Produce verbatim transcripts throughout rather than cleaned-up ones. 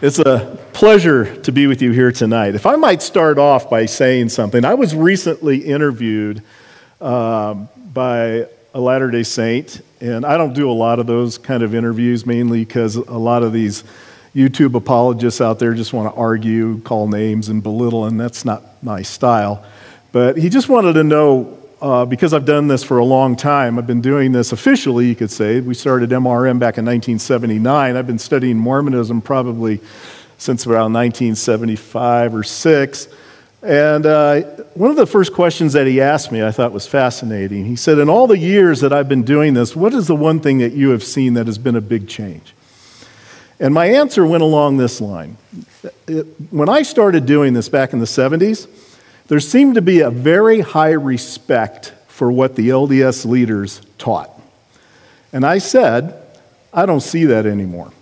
It's a pleasure to be with you here tonight. If I might start off by saying something, I was recently interviewed um, by a Latter-day Saint, and I don't do a lot of those kind of interviews, mainly because a lot of these YouTube apologists out there just want to argue, call names, and belittle, and that's not my style. But he just wanted to know, uh, because I've done this for a long time, I've been doing this officially, you could say. We started M R M back in nineteen seventy-nine. I've been studying Mormonism probably since around nineteen seventy-five or six. And uh, one of the first questions that he asked me I thought was fascinating. He said, in all the years that I've been doing this, what is the one thing that you have seen that has been a big change? And my answer went along this line. It, when I started doing this back in the seventies, there seemed to be a very high respect for what the L D S leaders taught. And I said, I don't see that anymore.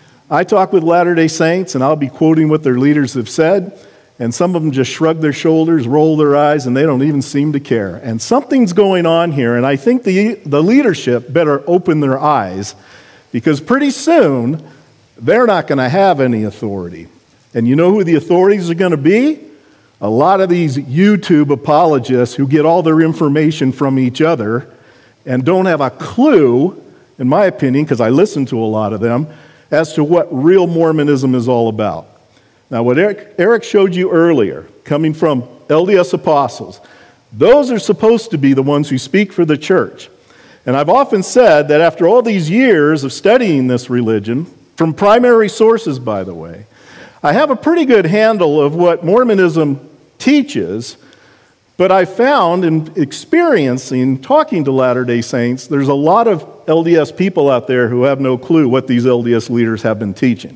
I talk with Latter-day Saints, and I'll be quoting what their leaders have said, and some of them just shrug their shoulders, roll their eyes, and they don't even seem to care. And something's going on here, and I think the, the leadership better open their eyes, because pretty soon, they're not going to have any authority. And you know who the authorities are going to be? A lot of these YouTube apologists who get all their information from each other and don't have a clue, in my opinion, because I listen to a lot of them, as to what real Mormonism is all about. Now, what Eric, Eric showed you earlier, coming from L D S apostles, those are supposed to be the ones who speak for the church. And I've often said that after all these years of studying this religion, from primary sources, by the way, I have a pretty good handle of what Mormonism teaches, but I found in experiencing, talking to Latter-day Saints, there's a lot of L D S people out there who have no clue what these L D S leaders have been teaching.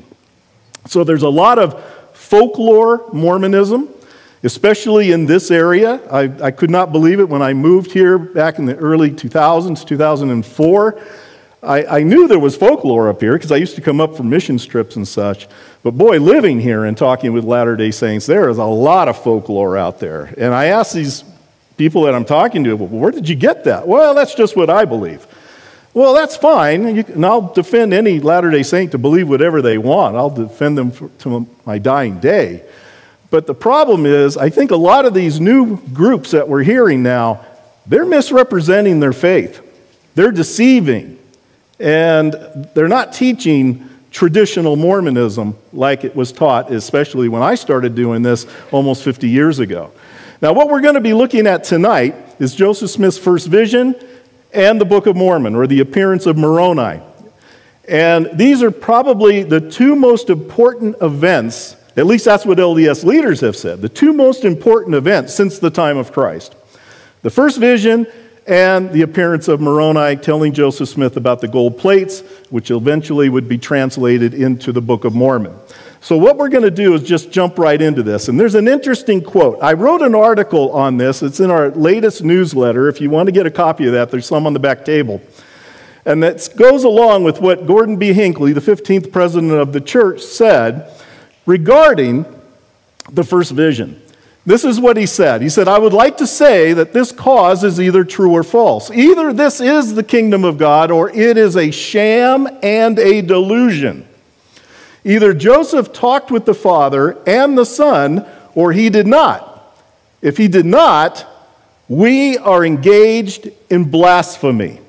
So there's a lot of folklore Mormonism, especially in this area. I, I could not believe it when I moved here back in the early two thousands, two thousand four. I, I knew there was folklore up here because I used to come up for mission trips and such. But boy, living here and talking with Latter-day Saints, there is a lot of folklore out there. And I asked these people that I'm talking to, well, where did you get that? Well, that's just what I believe. Well, that's fine, you, and I'll defend any Latter-day Saint to believe whatever they want. I'll defend them for, to my dying day. But the problem is, I think a lot of these new groups that we're hearing now, they're misrepresenting their faith. They're deceiving. And they're not teaching traditional Mormonism like it was taught, especially when I started doing this almost fifty years ago. Now, what we're going to be looking at tonight is Joseph Smith's first vision and the Book of Mormon, or the appearance of Moroni. And these are probably the two most important events, at least that's what L D S leaders have said, the two most important events since the time of Christ. The first vision and the appearance of Moroni telling Joseph Smith about the gold plates, which eventually would be translated into the Book of Mormon. So what we're going to do is just jump right into this. And there's an interesting quote. I wrote an article on this. It's in our latest newsletter. If you want to get a copy of that, there's some on the back table. And that goes along with what Gordon B. Hinckley, the fifteenth president of the church, said regarding the first vision. This is what he said. He said, I would like to say that this cause is either true or false. Either this is the kingdom of God or it is a sham and a delusion. Either Joseph talked with the Father and the Son or he did not. If he did not, we are engaged in blasphemy.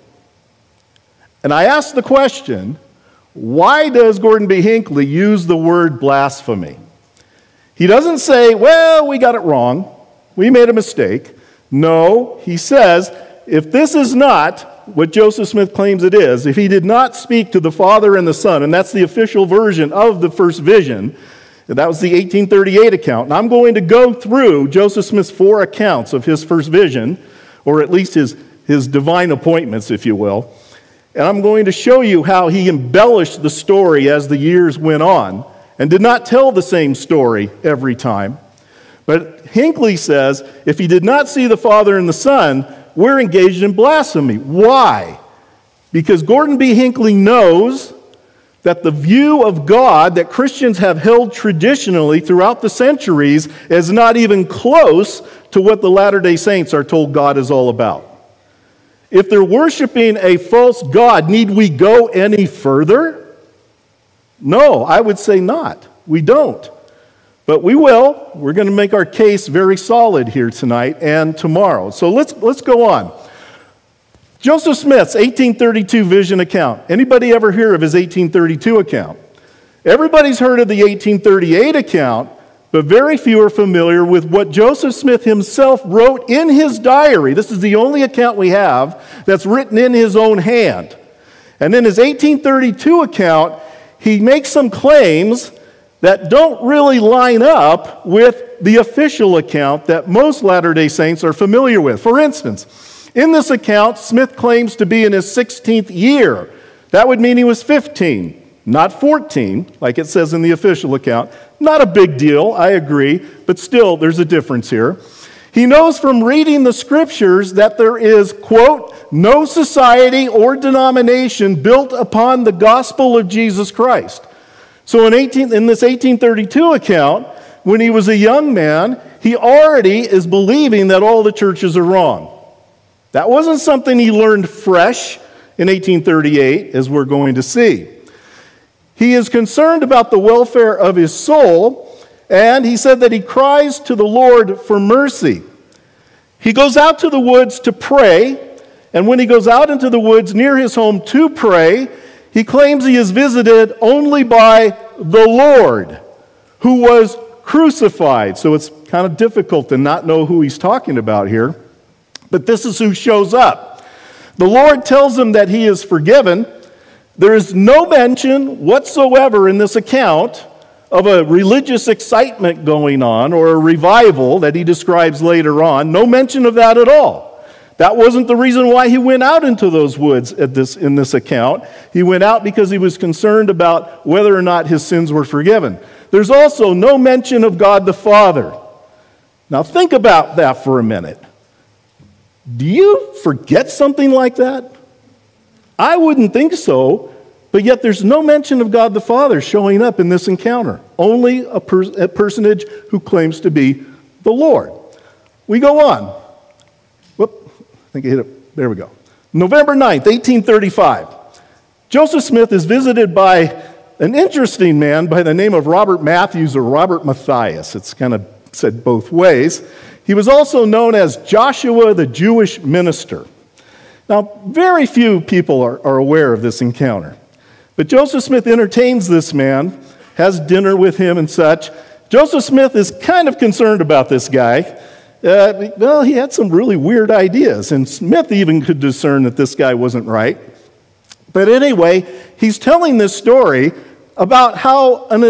And I asked the question, why does Gordon B. Hinckley use the word blasphemy? He doesn't say, well, we got it wrong. We made a mistake. No, he says, if this is not what Joseph Smith claims it is, if he did not speak to the Father and the Son, and that's the official version of the first vision, that was the eighteen thirty-eight account. And I'm going to go through Joseph Smith's four accounts of his first vision, or at least his, his divine appointments, if you will. And I'm going to show you how he embellished the story as the years went on, and did not tell the same story every time. But Hinckley says, if he did not see the Father and the Son, we're engaged in blasphemy. Why? Because Gordon B. Hinckley knows that the view of God that Christians have held traditionally throughout the centuries is not even close to what the Latter-day Saints are told God is all about. If they're worshiping a false god, need we go any further? No, I would say not. We don't. But we will. We're going to make our case very solid here tonight and tomorrow. So let's, let's go on. Joseph Smith's eighteen thirty-two vision account. Anybody ever hear of his eighteen thirty-two account? Everybody's heard of the eighteen thirty-eight account, but very few are familiar with what Joseph Smith himself wrote in his diary. This is the only account we have that's written in his own hand. And in his eighteen thirty-two account, he makes some claims that don't really line up with the official account that most Latter-day Saints are familiar with. For instance, in this account, Smith claims to be in his sixteenth year. That would mean he was fifteen, not fourteen, like it says in the official account. Not a big deal, I agree, but still there's a difference here. He knows from reading the scriptures that there is, quote, no society or denomination built upon the gospel of Jesus Christ. So in, eighteen, in this eighteen thirty-two account, when he was a young man, he already is believing that all the churches are wrong. That wasn't something he learned fresh in eighteen thirty-eight, as we're going to see. He is concerned about the welfare of his soul, and he said that he cries to the Lord for mercy. He goes out to the woods to pray, and when he goes out into the woods near his home to pray, he claims he is visited only by the Lord, who was crucified. So it's kind of difficult to not know who he's talking about here. But this is who shows up. The Lord tells him that he is forgiven. There is no mention whatsoever in this account of a religious excitement going on or a revival that he describes later on. No mention of that at all. That wasn't the reason why he went out into those woods at this, in this account. He went out because he was concerned about whether or not his sins were forgiven. There's also no mention of God the Father. Now think about that for a minute. Do you forget something like that? I wouldn't think so, but yet there's no mention of God the Father showing up in this encounter. Only a, per- a personage who claims to be the Lord. We go on. Whoop, I think I hit it. There we go. November ninth, eighteen thirty-five. Joseph Smith is visited by an interesting man by the name of Robert Matthews or Robert Matthias. It's kind of said both ways. He was also known as Joshua the Jewish minister. Now, very few people are, are aware of this encounter. But Joseph Smith entertains this man, has dinner with him and such. Joseph Smith is kind of concerned about this guy. Uh, well, he had some really weird ideas, and Smith even could discern that this guy wasn't right. But anyway, he's telling this story about how an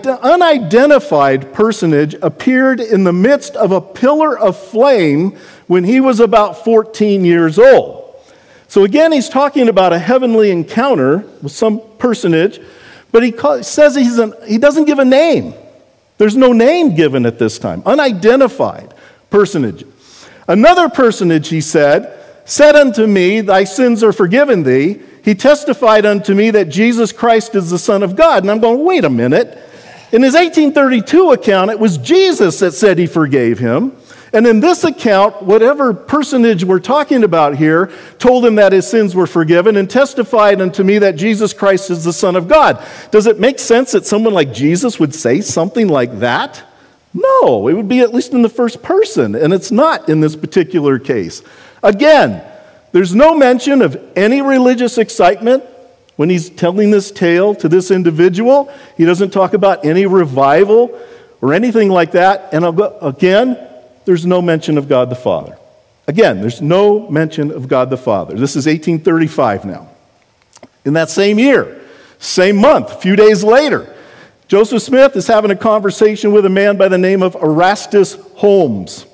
unidentified personage appeared in the midst of a pillar of flame when he was about fourteen years old. So again, he's talking about a heavenly encounter with some personage, but he call, says he's an, he doesn't give a name. There's no name given at this time. Unidentified personage. Another personage, he said, said unto me, thy sins are forgiven thee. He testified unto me that Jesus Christ is the Son of God. And I'm going, wait a minute. In his eighteen thirty-two account, it was Jesus that said he forgave him. And in this account, whatever personage we're talking about here told him that his sins were forgiven and testified unto me that Jesus Christ is the Son of God. Does it make sense that someone like Jesus would say something like that? No, it would be at least in the first person, and it's not in this particular case. Again, there's no mention of any religious excitement when he's telling this tale to this individual. He doesn't talk about any revival or anything like that. And again, there's no mention of God the Father. Again, there's no mention of God the Father. This is eighteen thirty-five now. In that same year, same month, a few days later, Joseph Smith is having a conversation with a man by the name of Erastus Holmes.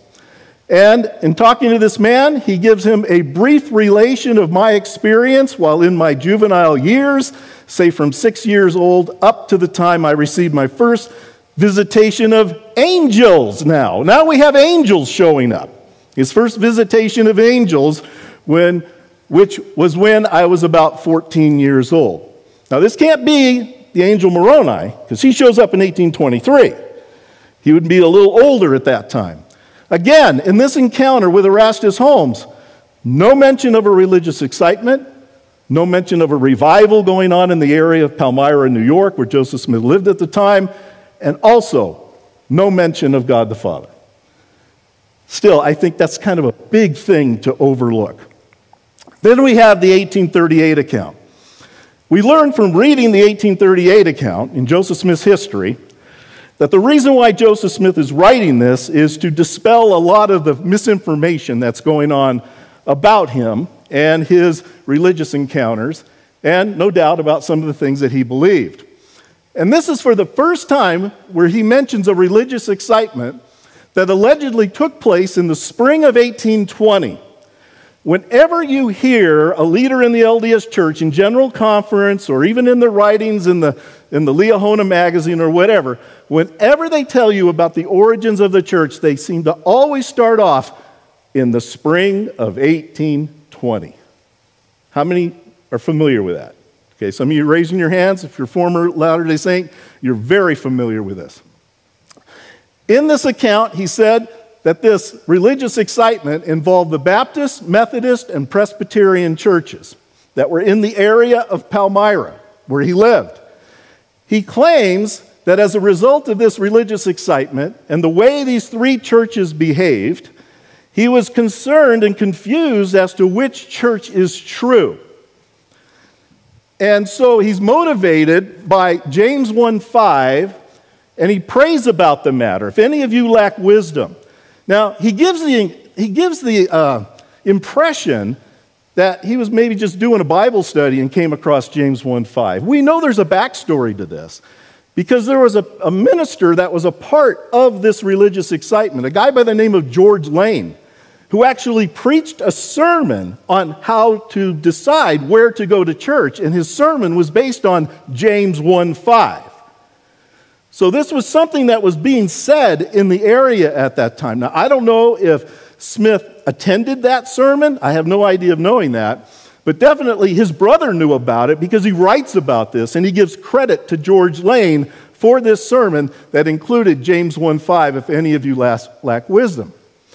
And in talking to this man, he gives him a brief relation of my experience while in my juvenile years, say from six years old up to the time I received my first visitation of angels now. Now we have angels showing up. His first visitation of angels, when, which was when I was about fourteen years old. Now this can't be the angel Moroni, because he shows up in eighteen twenty-three. He would be a little older at that time. Again, in this encounter with Erastus Holmes, no mention of a religious excitement, no mention of a revival going on in the area of Palmyra, New York, where Joseph Smith lived at the time, and also no mention of God the Father. Still, I think that's kind of a big thing to overlook. Then we have the eighteen thirty-eight account. We learned from reading the eighteen thirty-eight account in Joseph Smith's history that the reason why Joseph Smith is writing this is to dispel a lot of the misinformation that's going on about him and his religious encounters, and no doubt about some of the things that he believed. And this is for the first time where he mentions a religious excitement that allegedly took place in the spring of eighteen twenty. Whenever you hear a leader in the L D S Church in general conference or even in the writings in the, in the Liahona magazine or whatever, whenever they tell you about the origins of the church, they seem to always start off in the spring of eighteen twenty. How many are familiar with that? Okay, some of you raising your hands. If you're a former Latter-day Saint, you're very familiar with this. In this account, he said that this religious excitement involved the Baptist, Methodist, and Presbyterian churches that were in the area of Palmyra, where he lived. He claims that as a result of this religious excitement and the way these three churches behaved, he was concerned and confused as to which church is true. And so he's motivated by James one five, and he prays about the matter. If any of you lack wisdom. Now, he gives the, he gives the uh, impression that he was maybe just doing a Bible study and came across James one five. We know there's a backstory to this because there was a, a minister that was a part of this religious excitement, a guy by the name of George Lane, who actually preached a sermon on how to decide where to go to church, and his sermon was based on James one five. So this was something that was being said in the area at that time. Now, I don't know if Smith attended that sermon. I have no idea of knowing that. But definitely his brother knew about it because he writes about this, and he gives credit to George Lane for this sermon that included James one five, if any of you lack wisdom.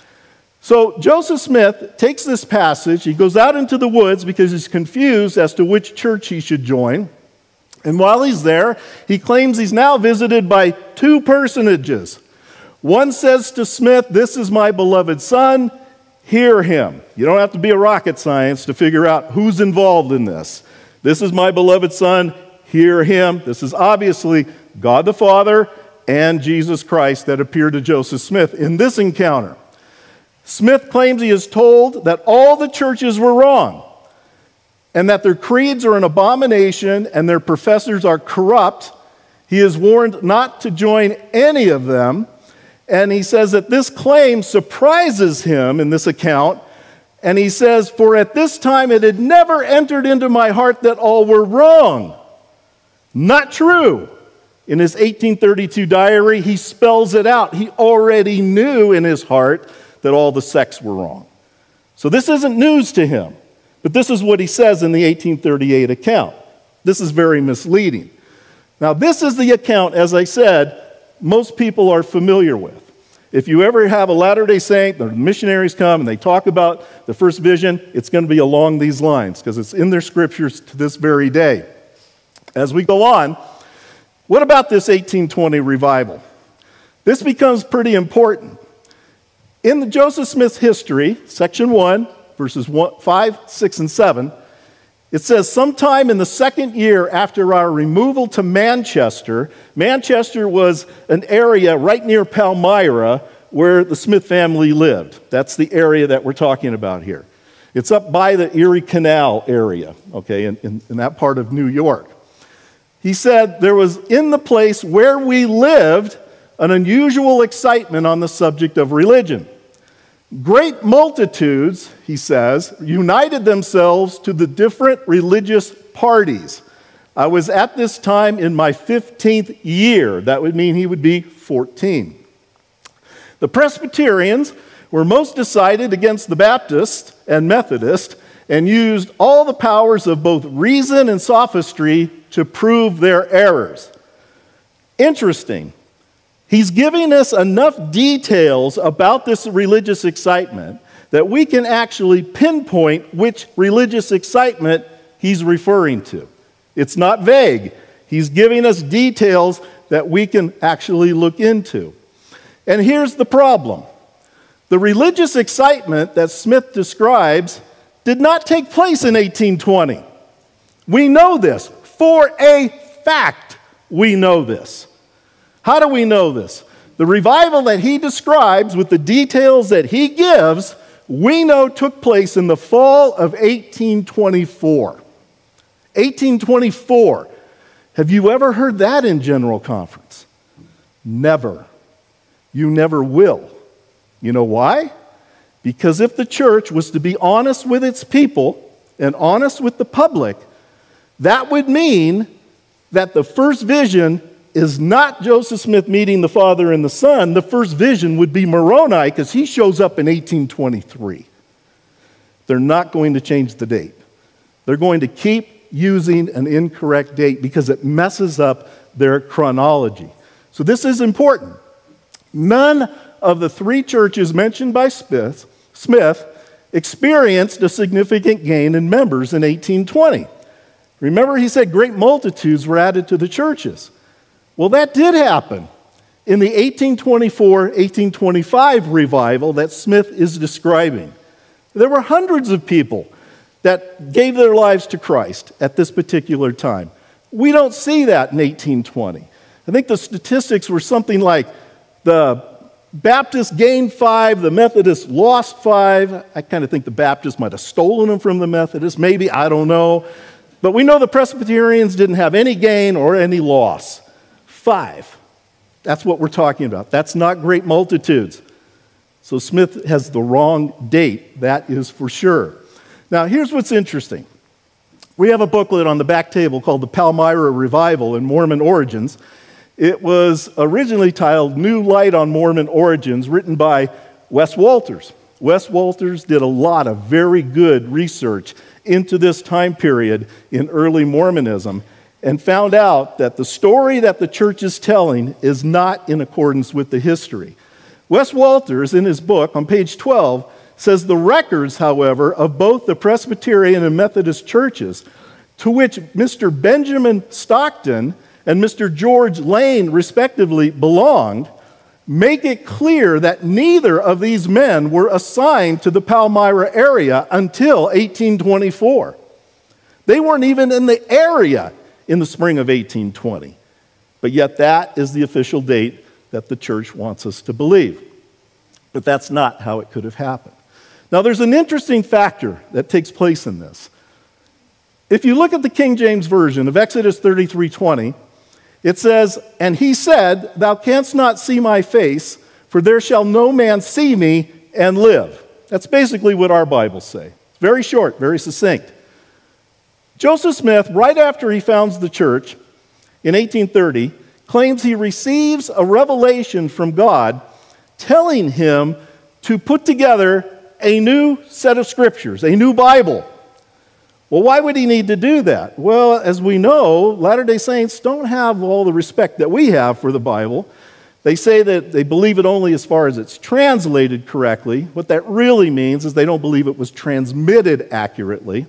So Joseph Smith takes this passage. He goes out into the woods because he's confused as to which church he should join. And while he's there, he claims he's now visited by two personages. One says to Smith, "This is my beloved son, hear him." You don't have to be a rocket science to figure out who's involved in this. This is my beloved son, hear him. This is obviously God the Father and Jesus Christ that appeared to Joseph Smith in this encounter. Smith claims he is told that all the churches were wrong, and that their creeds are an abomination and their professors are corrupt. He is warned not to join any of them, and he says that this claim surprises him in this account, and he says, "For at this time it had never entered into my heart that all were wrong." Not true. In his eighteen thirty-two diary, he spells it out. He already knew in his heart that all the sects were wrong. So this isn't news to him. But this is what he says in the eighteen thirty-eight account. This is very misleading. Now, this is the account, as I said, most people are familiar with. If you ever have a Latter-day Saint, the missionaries come and they talk about the first vision, it's going to be along these lines because it's in their scriptures to this very day. As we go on, what about this eighteen twenty revival? This becomes pretty important. In the Joseph Smith history, section one, verses one, five, six, and seven, it says, sometime in the second year after our removal to Manchester, Manchester was an area right near Palmyra where the Smith family lived. That's the area that we're talking about here. It's up by the Erie Canal area, okay, in, in, in that part of New York. He said, there was in the place where we lived an unusual excitement on the subject of religion. Great multitudes, he says, united themselves to the different religious parties. I was at this time in my fifteenth year. That would mean he would be fourteen. The Presbyterians were most decided against the Baptists and Methodists and used all the powers of both reason and sophistry to prove their errors. Interesting. He's giving us enough details about this religious excitement that we can actually pinpoint which religious excitement he's referring to. It's not vague. He's giving us details that we can actually look into. And here's the problem. The religious excitement that Smith describes did not take place in eighteen twenty. We know this. For a fact, we know this. How do we know this? The revival that he describes with the details that he gives, we know took place in the fall of eighteen twenty-four. eighteen twenty-four. Have you ever heard that in General Conference? Never. You never will. You know why? Because if the church was to be honest with its people and honest with the public, that would mean that the first vision is not Joseph Smith meeting the Father and the Son. The first vision would be Moroni, because he shows up in eighteen twenty-three. They're not going to change the date. They're going to keep using an incorrect date because it messes up their chronology. So this is important. None of the three churches mentioned by Smith, Smith experienced a significant gain in members in eighteen twenty. Remember, he said great multitudes were added to the churches. Well, that did happen in the eighteen twenty-four eighteen twenty-five revival that Smith is describing. There were hundreds of people that gave their lives to Christ at this particular time. We don't see that in eighteen twenty. I think the statistics were something like the Baptists gained five, the Methodists lost five. I kind of think the Baptists might have stolen them from the Methodists, maybe, I don't know. But we know the Presbyterians didn't have any gain or any loss. Five. That's what we're talking about. That's not great multitudes. So Smith has the wrong date, that is for sure. Now, here's what's interesting. We have a booklet on the back table called The Palmyra Revival and Mormon Origins. It was originally titled New Light on Mormon Origins, written by Wes Walters. Wes Walters did a lot of very good research into this time period in early Mormonism and found out that the story that the church is telling is not in accordance with the history. Wes Walters, in his book on page twelve, says the records, however, of both the Presbyterian and Methodist churches, to which Mister Benjamin Stockton and Mister George Lane respectively belonged, make it clear that neither of these men were assigned to the Palmyra area until eighteen twenty-four. They weren't even in the area in the spring of eighteen twenty. But yet that is the official date that the church wants us to believe. But that's not how it could have happened. Now, there's an interesting factor that takes place in this. If you look at the King James Version of Exodus thirty-three twenty, it says, "And he said, Thou canst not see my face, for there shall no man see me and live." That's basically what our Bibles say. It's very short, very succinct. Joseph Smith, right after he founds the church in eighteen thirty, claims he receives a revelation from God telling him to put together a new set of scriptures, a new Bible. Well, why would he need to do that? Well, as we know, Latter-day Saints don't have all the respect that we have for the Bible. They say that they believe it only as far as it's translated correctly. What that really means is they don't believe it was transmitted accurately.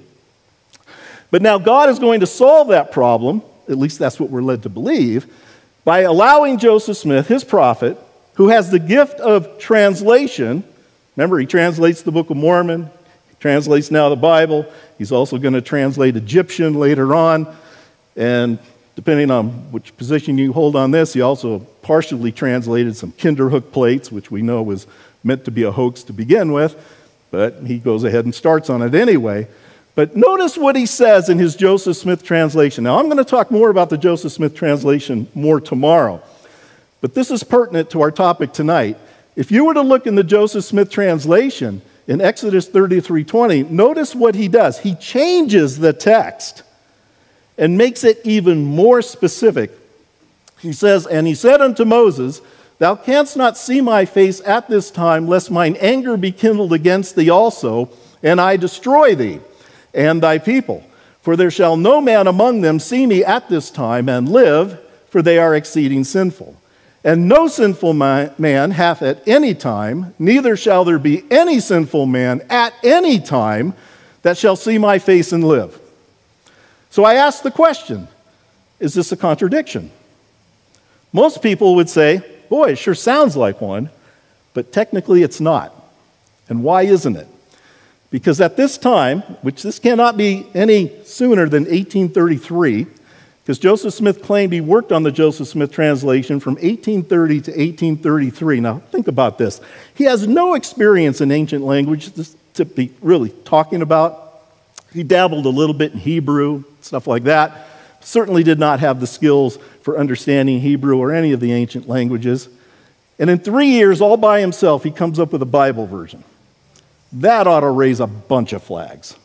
But now God is going to solve that problem, at least that's what we're led to believe, by allowing Joseph Smith, his prophet, who has the gift of translation. Remember, he translates the Book of Mormon, he translates now the Bible. He's also going to translate Egyptian later on. And depending on which position you hold on this, he also partially translated some Kinderhook plates, which we know was meant to be a hoax to begin with. But he goes ahead and starts on it anyway. But notice what he says in his Joseph Smith translation. Now, I'm going to talk more about the Joseph Smith translation more tomorrow. But this is pertinent to our topic tonight. If you were to look in the Joseph Smith translation in Exodus thirty-three twenty, notice what he does. He changes the text and makes it even more specific. He says, "And he said unto Moses, Thou canst not see my face at this time, lest mine anger be kindled against thee also, and I destroy thee and thy people. For there shall no man among them see me at this time and live, for they are exceeding sinful. And no sinful man hath at any time, neither shall there be any sinful man at any time that shall see my face and live." So I ask the question, is this a contradiction? Most people would say, boy, it sure sounds like one, but technically it's not. And why isn't it? Because at this time, which this cannot be any sooner than eighteen thirty-three, because Joseph Smith claimed he worked on the Joseph Smith translation from eighteen thirty to eighteen thirty-three. Now, think about this. He has no experience in ancient language to be really talking about. He dabbled a little bit in Hebrew, stuff like that. Certainly did not have the skills for understanding Hebrew or any of the ancient languages. And in three years, all by himself, he comes up with a Bible version. That ought to raise a bunch of flags.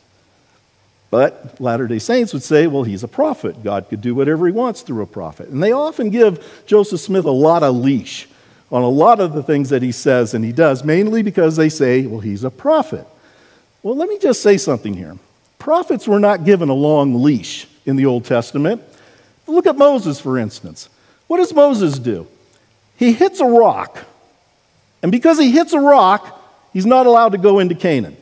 But Latter-day Saints would say, well, he's a prophet. God could do whatever he wants through a prophet. And they often give Joseph Smith a lot of leash on a lot of the things that he says and he does, mainly because they say, well, he's a prophet. Well, let me just say something here. Prophets were not given a long leash in the Old Testament. Look at Moses, for instance. What does Moses do? He hits a rock. And because he hits a rock, he's not allowed to go into Canaan.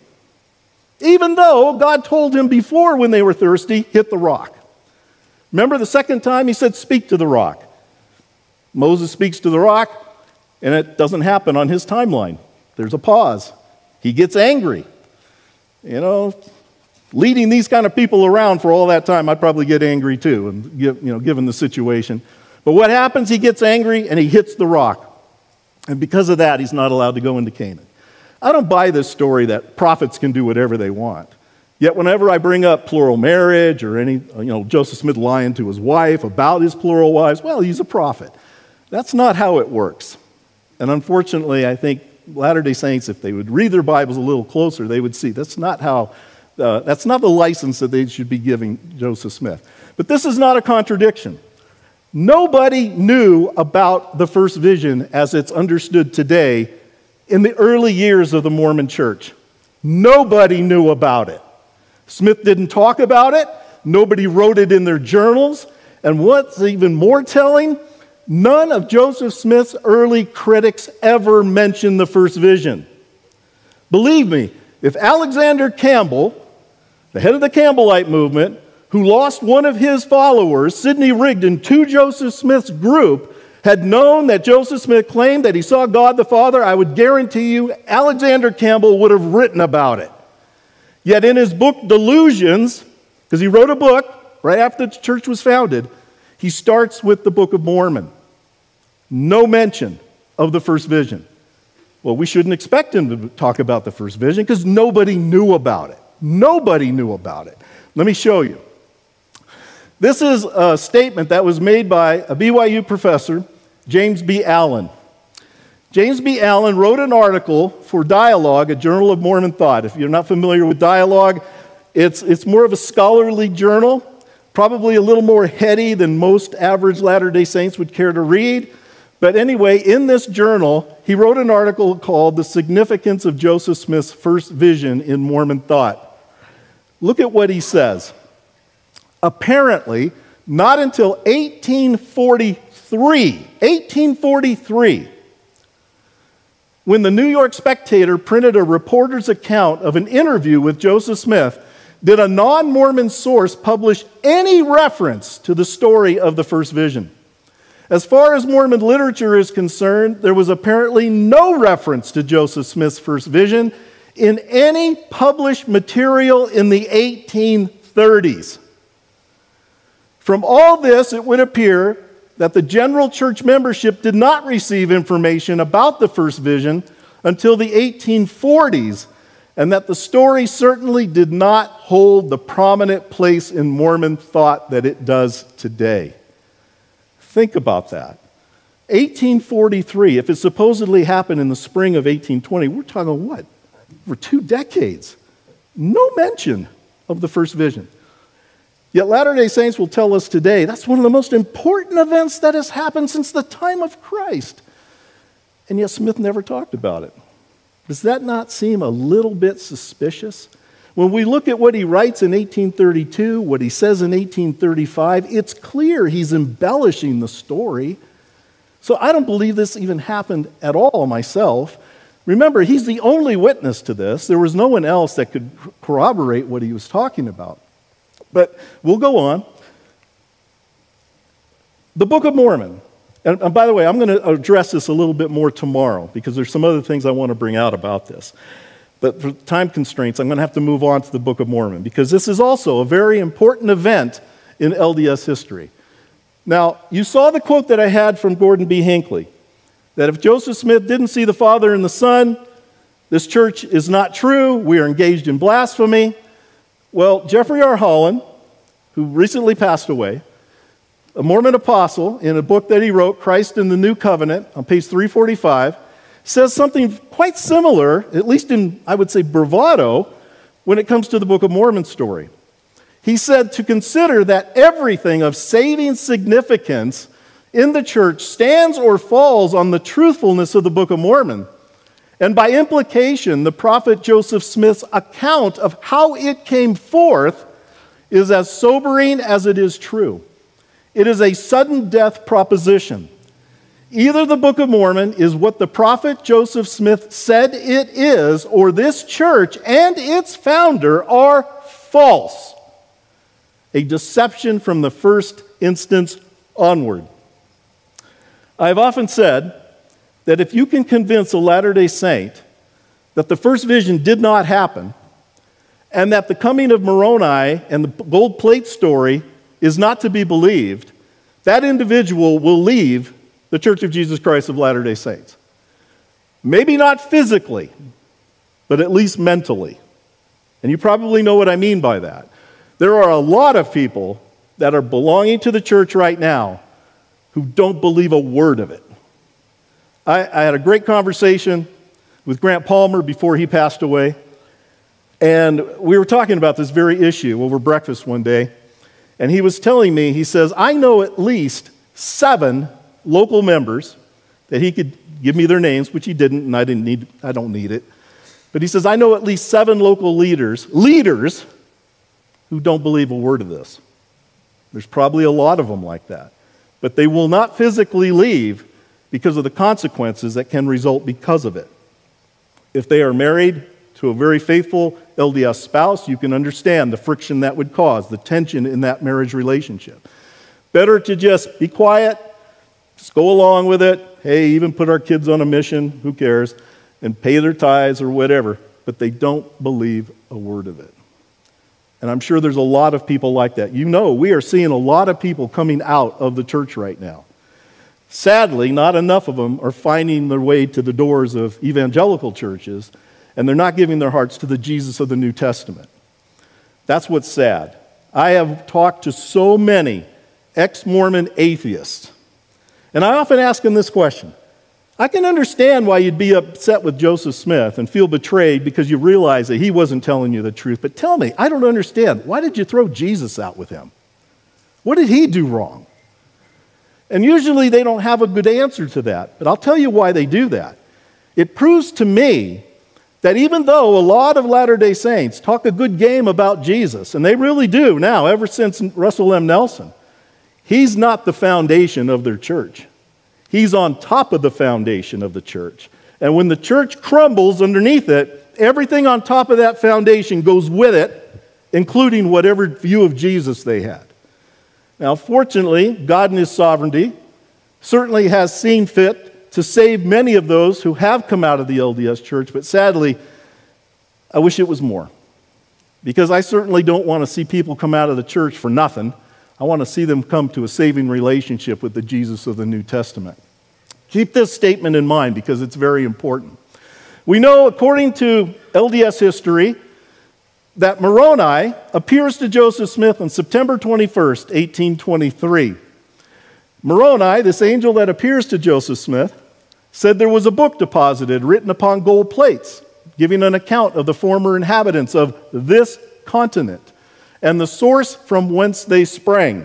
Even though God told him before when they were thirsty, hit the rock. Remember the second time he said, speak to the rock. Moses speaks to the rock, and it doesn't happen on his timeline. There's a pause. He gets angry. You know, leading these kind of people around for all that time, I'd probably get angry too, and give, you know, given the situation. But what happens? He gets angry and he hits the rock. And because of that, he's not allowed to go into Canaan. I don't buy this story that prophets can do whatever they want. Yet whenever I bring up plural marriage or any, you know, Joseph Smith lying to his wife about his plural wives, well, he's a prophet. That's not how it works. And unfortunately, I think Latter-day Saints, if they would read their Bibles a little closer, they would see that's not how, uh, that's not the license that they should be giving Joseph Smith. But this is not a contradiction. Nobody knew about the first vision as it's understood today in the early years of the Mormon Church. Nobody knew about it. Smith didn't talk about it. Nobody wrote it in their journals. And what's even more telling, none of Joseph Smith's early critics ever mentioned the first vision. Believe me, if Alexander Campbell, the head of the Campbellite movement, who lost one of his followers, Sidney Rigdon, to Joseph Smith's group, had known that Joseph Smith claimed that he saw God the Father, I would guarantee you Alexander Campbell would have written about it. Yet in his book, Delusions, because he wrote a book right after the church was founded, he starts with the Book of Mormon. No mention of the first vision. Well, we shouldn't expect him to talk about the first vision because nobody knew about it. Nobody knew about it. Let me show you. This is a statement that was made by a B Y U professor, James B. Allen. James B. Allen wrote an article for Dialogue, a Journal of Mormon Thought. If you're not familiar with Dialogue, it's, it's more of a scholarly journal, probably a little more heady than most average Latter-day Saints would care to read. But anyway, in this journal, he wrote an article called The Significance of Joseph Smith's First Vision in Mormon Thought. Look at what he says. Apparently, not until eighteen forty-three, eighteen forty-three, when the New York Spectator printed a reporter's account of an interview with Joseph Smith, did a non-Mormon source publish any reference to the story of the first vision. As far as Mormon literature is concerned, there was apparently no reference to Joseph Smith's first vision in any published material in the eighteen thirties. From all this, it would appear that the general church membership did not receive information about the first vision until the eighteen forties, and that the story certainly did not hold the prominent place in Mormon thought that it does today. Think about that. eighteen forty-three, if it supposedly happened in the spring of eighteen twenty, we're talking what? For two decades. No mention of the first vision. Yet Latter-day Saints will tell us today that's one of the most important events that has happened since the time of Christ. And yet Smith never talked about it. Does that not seem a little bit suspicious? When we look at what he writes in eighteen thirty-two, what he says in eighteen thirty-five, it's clear he's embellishing the story. So I don't believe this even happened at all myself. Remember, he's the only witness to this. There was no one else that could corroborate what he was talking about. But we'll go on. The Book of Mormon. And, and by the way, I'm going to address this a little bit more tomorrow because there's some other things I want to bring out about this. But for time constraints, I'm going to have to move on to the Book of Mormon because this is also a very important event in L D S history. Now, you saw the quote that I had from Gordon B. Hinckley, that if Joseph Smith didn't see the Father and the Son, this church is not true, we are engaged in blasphemy. Well, Jeffrey R. Holland, who recently passed away, a Mormon apostle, in a book that he wrote, Christ in the New Covenant, on page three forty-five, says something quite similar, at least in, I would say, bravado, when it comes to the Book of Mormon story. He said to consider that everything of saving significance in the church stands or falls on the truthfulness of the Book of Mormon. And by implication, the prophet Joseph Smith's account of how it came forth is as sobering as it is true. It is a sudden death proposition. Either the Book of Mormon is what the prophet Joseph Smith said it is, or this church and its founder are false. A deception from the first instance onward. I've often said that if you can convince a Latter-day Saint that the first vision did not happen, and that the coming of Moroni and the gold plate story is not to be believed, that individual will leave the Church of Jesus Christ of Latter-day Saints. Maybe not physically, but at least mentally. And you probably know what I mean by that. There are a lot of people that are belonging to the church right now who don't believe a word of it. I, I had a great conversation with Grant Palmer before he passed away, and we were talking about this very issue over breakfast one day, and he was telling me, he says, I know at least seven local members that he could give me their names, which he didn't, and I didn't need, I don't need it. But he says, I know at least seven local leaders, leaders who don't believe a word of this. There's probably a lot of them like that. But they will not physically leave because of the consequences that can result because of it. If they are married to a very faithful L D S spouse, you can understand the friction that would cause, the tension in that marriage relationship. Better to just be quiet, just go along with it. Hey, even put our kids on a mission, who cares, and pay their tithes or whatever, but they don't believe a word of it. And I'm sure there's a lot of people like that. You know, we are seeing a lot of people coming out of the church right now. Sadly, not enough of them are finding their way to the doors of evangelical churches, and they're not giving their hearts to the Jesus of the New Testament. That's what's sad. I have talked to so many ex-Mormon atheists, and I often ask them this question. I can understand why you'd be upset with Joseph Smith and feel betrayed because you realize that he wasn't telling you the truth. But tell me, I don't understand. Why did you throw Jesus out with him? What did he do wrong? And usually they don't have a good answer to that. But I'll tell you why they do that. It proves to me that even though a lot of Latter-day Saints talk a good game about Jesus, and they really do now, ever since Russell M. Nelson, he's not the foundation of their church. He's on top of the foundation of the church. And when the church crumbles underneath it, everything on top of that foundation goes with it, including whatever view of Jesus they had. Now, fortunately, God in His sovereignty certainly has seen fit to save many of those who have come out of the L D S church, but sadly, I wish it was more. Because I certainly don't want to see people come out of the church for nothing. I want to see them come to a saving relationship with the Jesus of the New Testament. Keep this statement in mind because it's very important. We know, according to L D S history, that Moroni appears to Joseph Smith on September twenty-first, eighteen twenty-three. Moroni, this angel that appears to Joseph Smith, said there was a book deposited written upon gold plates, giving an account of the former inhabitants of this continent and the source from whence they sprang.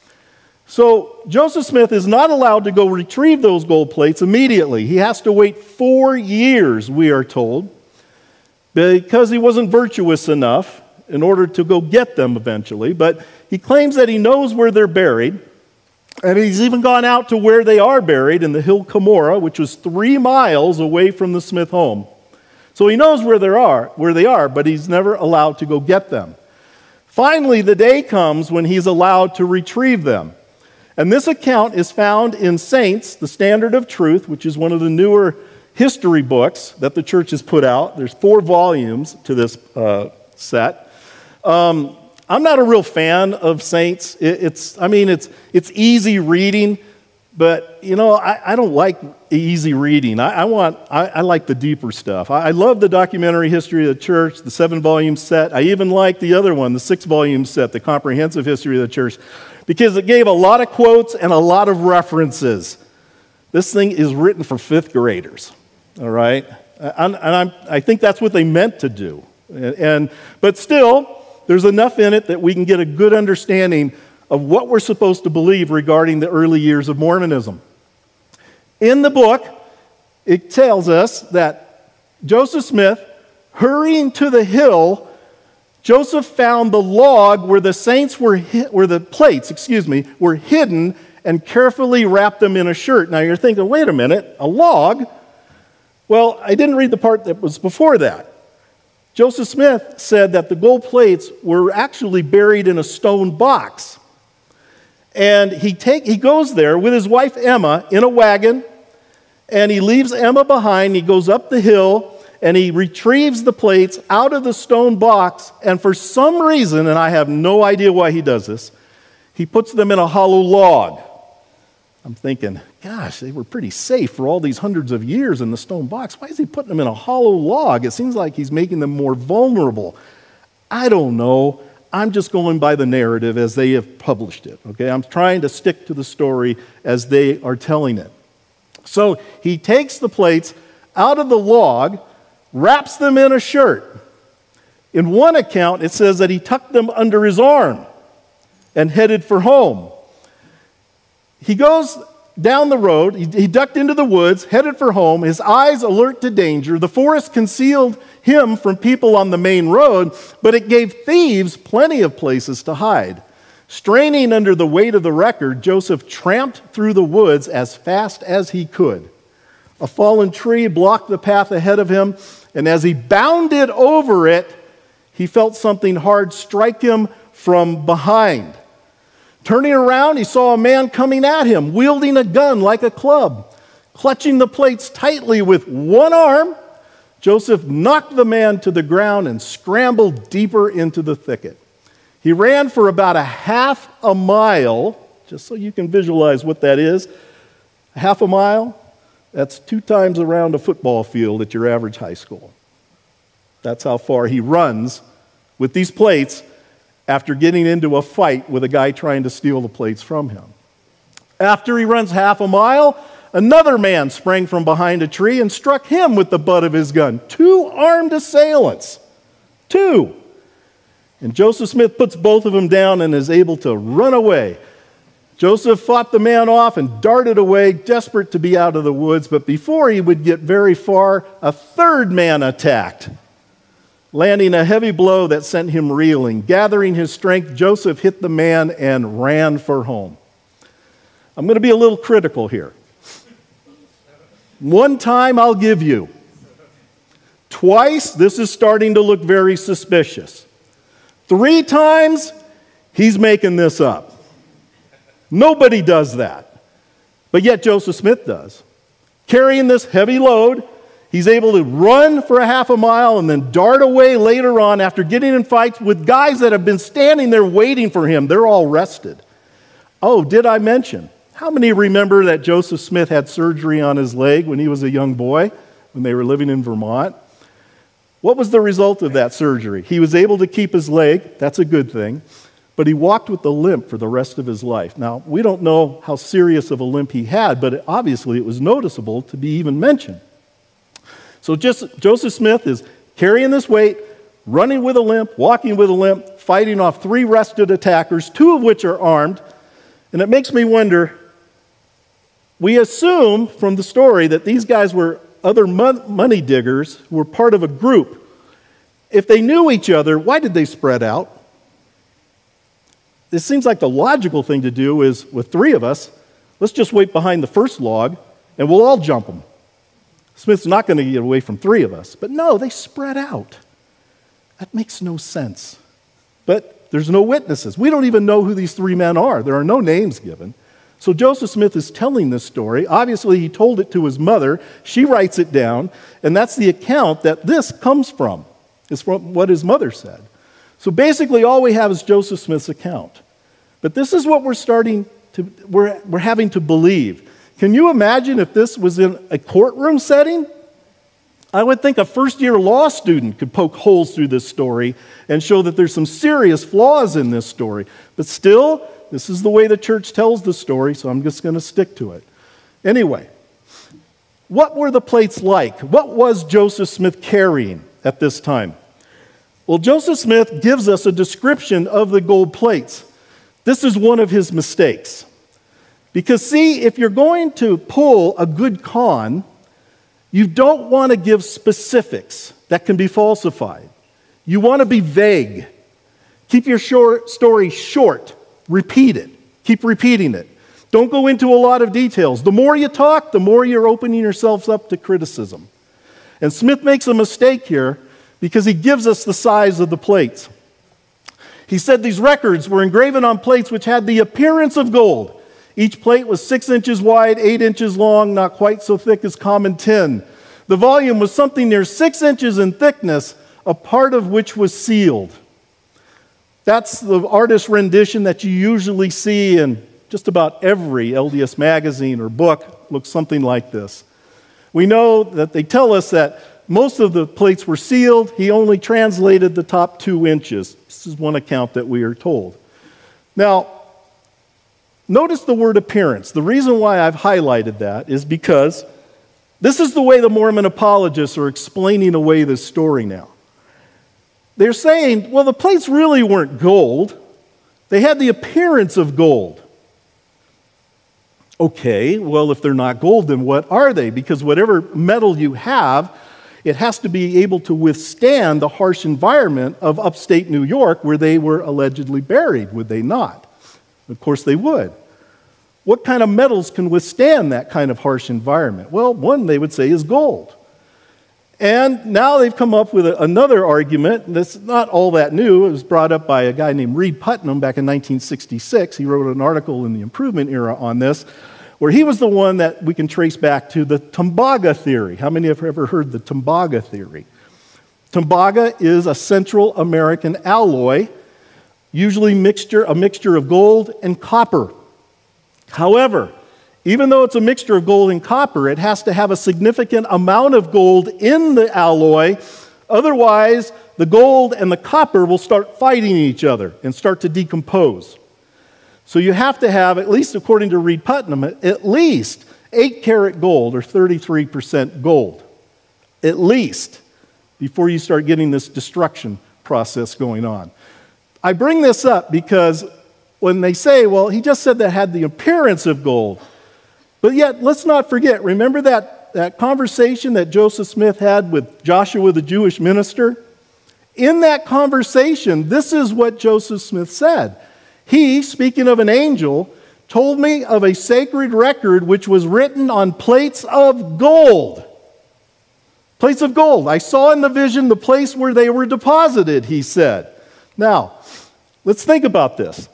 So Joseph Smith is not allowed to go retrieve those gold plates immediately. He has to wait four years, we are told, because he wasn't virtuous enough in order to go get them eventually. But he claims that he knows where they're buried, and he's even gone out to where they are buried in the hill Cumorah, which was three miles away from the Smith home. So he knows where they are, where they are, but he's never allowed to go get them. Finally, the day comes when he's allowed to retrieve them. And this account is found in Saints, the Standard of Truth, which is one of the newer history books that the church has put out. There's four volumes to this uh, set. Um, I'm not a real fan of Saints. It, it's, I mean, it's it's easy reading, but you know, I, I don't like easy reading. I, I want, I, I like the deeper stuff. I, I love the documentary history of the church, the seven-volume set. I even like the other one, the six-volume set, the comprehensive history of the church, because it gave a lot of quotes and a lot of references. This thing is written for fifth graders. All right, and, and I'm, I think that's what they meant to do. And, and but still, there's enough in it that we can get a good understanding of what we're supposed to believe regarding the early years of Mormonism. In the book, it tells us that Joseph Smith, hurrying to the hill, Joseph found the log where the saints were, where the plates, excuse me, were hidden, and carefully wrapped them in a shirt. Now you're thinking, wait a minute, a log? Well, I didn't read the part that was before that. Joseph Smith said that the gold plates were actually buried in a stone box. And he take he goes there with his wife Emma in a wagon, and he leaves Emma behind. He goes up the hill, and he retrieves the plates out of the stone box, and for some reason, and I have no idea why he does this, he puts them in a hollow log. I'm thinking, gosh, they were pretty safe for all these hundreds of years in the stone box. Why is he putting them in a hollow log? It seems like he's making them more vulnerable. I don't know. I'm just going by the narrative as they have published it. Okay, I'm trying to stick to the story as they are telling it. So he takes the plates out of the log, wraps them in a shirt. In one account, it says that he tucked them under his arm and headed for home. He goes down the road, he, he ducked into the woods, headed for home, his eyes alert to danger. The forest concealed him from people on the main road, but it gave thieves plenty of places to hide. Straining under the weight of the record, Joseph tramped through the woods as fast as he could. A fallen tree blocked the path ahead of him, and as he bounded over it, he felt something hard strike him from behind. Turning around, he saw a man coming at him, wielding a gun like a club. Clutching the plates tightly with one arm, Joseph knocked the man to the ground and scrambled deeper into the thicket. He ran for about a half a mile, just so you can visualize what that is. Half a mile, that's two times around a football field at your average high school. That's how far he runs with these plates after getting into a fight with a guy trying to steal the plates from him. After he runs half a mile, another man sprang from behind a tree and struck him with the butt of his gun. Two armed assailants. Two. And Joseph Smith puts both of them down and is able to run away. Joseph fought the man off and darted away, desperate to be out of the woods. But before he would get very far, a third man attacked, landing a heavy blow that sent him reeling. Gathering his strength, Joseph hit the man and ran for home. I'm going to be a little critical here. One time I'll give you. Twice, this is starting to look very suspicious. Three times, he's making this up. Nobody does that. But yet Joseph Smith does. Carrying this heavy load, he's able to run for a half a mile and then dart away later on after getting in fights with guys that have been standing there waiting for him. They're all rested. Oh, did I mention? How many remember that Joseph Smith had surgery on his leg when he was a young boy, when they were living in Vermont? What was the result of that surgery? He was able to keep his leg. That's a good thing. But he walked with a limp for the rest of his life. Now, we don't know how serious of a limp he had, but it, obviously it was noticeable to be even mentioned. So just Joseph Smith is carrying this weight, running with a limp, walking with a limp, fighting off three rested attackers, two of which are armed. And it makes me wonder, we assume from the story that these guys were other mon- money diggers who were part of a group. If they knew each other, why did they spread out? It seems like the logical thing to do is, with three of us, let's just wait behind the first log and we'll all jump them. Smith's not going to get away from three of us. But no, they spread out. That makes no sense. But there's no witnesses. We don't even know who these three men are. There are no names given. So Joseph Smith is telling this story. Obviously, he told it to his mother. She writes it down, and that's the account that this comes from. It's from what his mother said. So basically, all we have is Joseph Smith's account. But this is what we're starting to, we're, we're having to believe. Can you imagine if this was in a courtroom setting? I would think a first-year law student could poke holes through this story and show that there's some serious flaws in this story. But still, this is the way the church tells the story, so I'm just going to stick to it. Anyway, what were the plates like? What was Joseph Smith carrying at this time? Well, Joseph Smith gives us a description of the gold plates. This is one of his mistakes. Because see, if you're going to pull a good con, you don't want to give specifics that can be falsified. You want to be vague. Keep your short story short. Repeat it. Keep repeating it. Don't go into a lot of details. The more you talk, the more you're opening yourselves up to criticism. And Smith makes a mistake here because he gives us the size of the plates. He said these records were engraven on plates which had the appearance of gold. Each plate was six inches wide, eight inches long, not quite so thick as common tin. The volume was something near six inches in thickness, a part of which was sealed. That's the artist's rendition that you usually see in just about every L D S magazine or book. Looks something like this. We know that they tell us that most of the plates were sealed. He only translated the top two inches. This is one account that we are told. Now, notice the word appearance. The reason why I've highlighted that is because this is the way the Mormon apologists are explaining away this story now. They're saying, well, the plates really weren't gold. They had the appearance of gold. Okay, well, if they're not gold, then what are they? Because whatever metal you have, it has to be able to withstand the harsh environment of upstate New York where they were allegedly buried, would they not? Of course they would. What kind of metals can withstand that kind of harsh environment? Well, one they would say is gold. And now they've come up with a, another argument that's not all that new. It was brought up by a guy named Reed Putnam back in nineteen sixty-six. He wrote an article in the Improvement era on this, where he was the one that we can trace back to the Tumbaga theory. How many have ever heard the Tumbaga theory? Tumbaga is a Central American alloy, usually mixture, a mixture of gold and copper. However, even though it's a mixture of gold and copper, it has to have a significant amount of gold in the alloy. Otherwise, the gold and the copper will start fighting each other and start to decompose. So you have to have, at least according to Reed Putnam, at least eight karat gold or thirty-three percent gold. At least, before you start getting this destruction process going on. I bring this up because when they say, well, he just said that had the appearance of gold. But yet, let's not forget, remember that, that conversation that Joseph Smith had with Joshua, the Jewish minister? In that conversation, this is what Joseph Smith said. He, speaking of an angel, told me of a sacred record which was written on plates of gold. Plates of gold. I saw in the vision the place where they were deposited, he said. Now, let's think about this.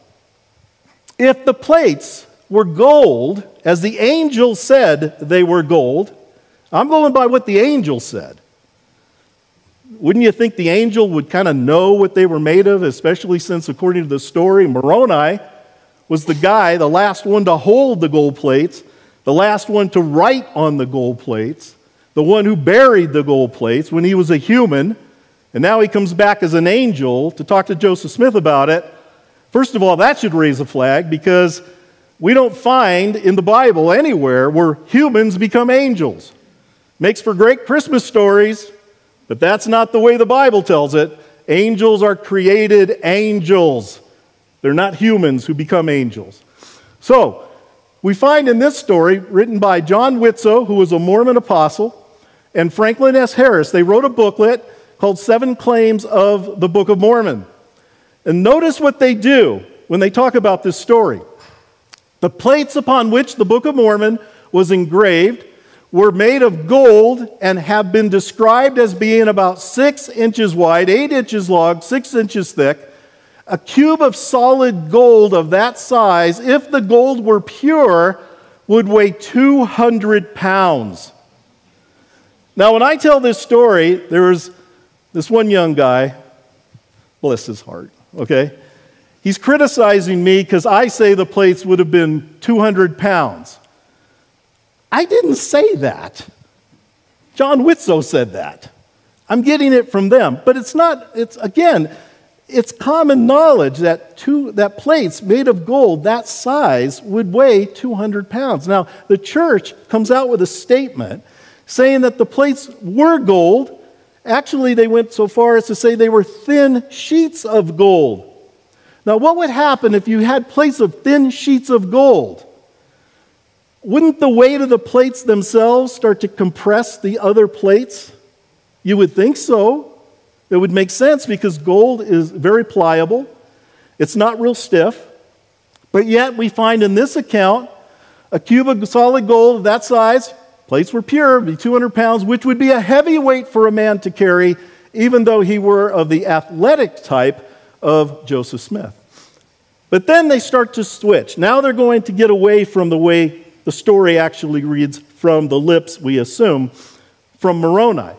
If the plates were gold, as the angel said they were gold, I'm going by what the angel said. Wouldn't you think the angel would kind of know what they were made of, especially since, according to the story, Moroni was the guy, the last one to hold the gold plates, the last one to write on the gold plates, the one who buried the gold plates when he was a human, and now he comes back as an angel to talk to Joseph Smith about it. First of all, that should raise a flag, because we don't find in the Bible anywhere where humans become angels. Makes for great Christmas stories, but that's not the way the Bible tells it. Angels are created angels. They're not humans who become angels. So, we find in this story, written by John Witso, who was a Mormon apostle, and Franklin S. Harris, they wrote a booklet called Seven Claims of the Book of Mormon. And notice what they do when they talk about this story. The plates upon which the Book of Mormon was engraved were made of gold and have been described as being about six inches wide, eight inches long, six inches thick, A cube of solid gold of that size, if the gold were pure, would weigh two hundred pounds. Now, when I tell this story, there was this one young guy, bless his heart, okay? He's criticizing me because I say the plates would have been two hundred pounds. I didn't say that. John Whitsoe said that. I'm getting it from them. But it's not, it's again, it's common knowledge that two, that plates made of gold that size would weigh two hundred pounds. Now, the church comes out with a statement saying that the plates were gold. Actually, they went so far as to say they were thin sheets of gold. Now, what would happen if you had plates of thin sheets of gold? Wouldn't the weight of the plates themselves start to compress the other plates? You would think so. It would make sense because gold is very pliable. It's not real stiff. But yet we find in this account a cube of solid gold of that size, plates were pure, be two hundred pounds, which would be a heavy weight for a man to carry, even though he were of the athletic type of Joseph Smith. But then they start to switch. Now they're going to get away from the way the story actually reads from the lips, we assume, from Moroni.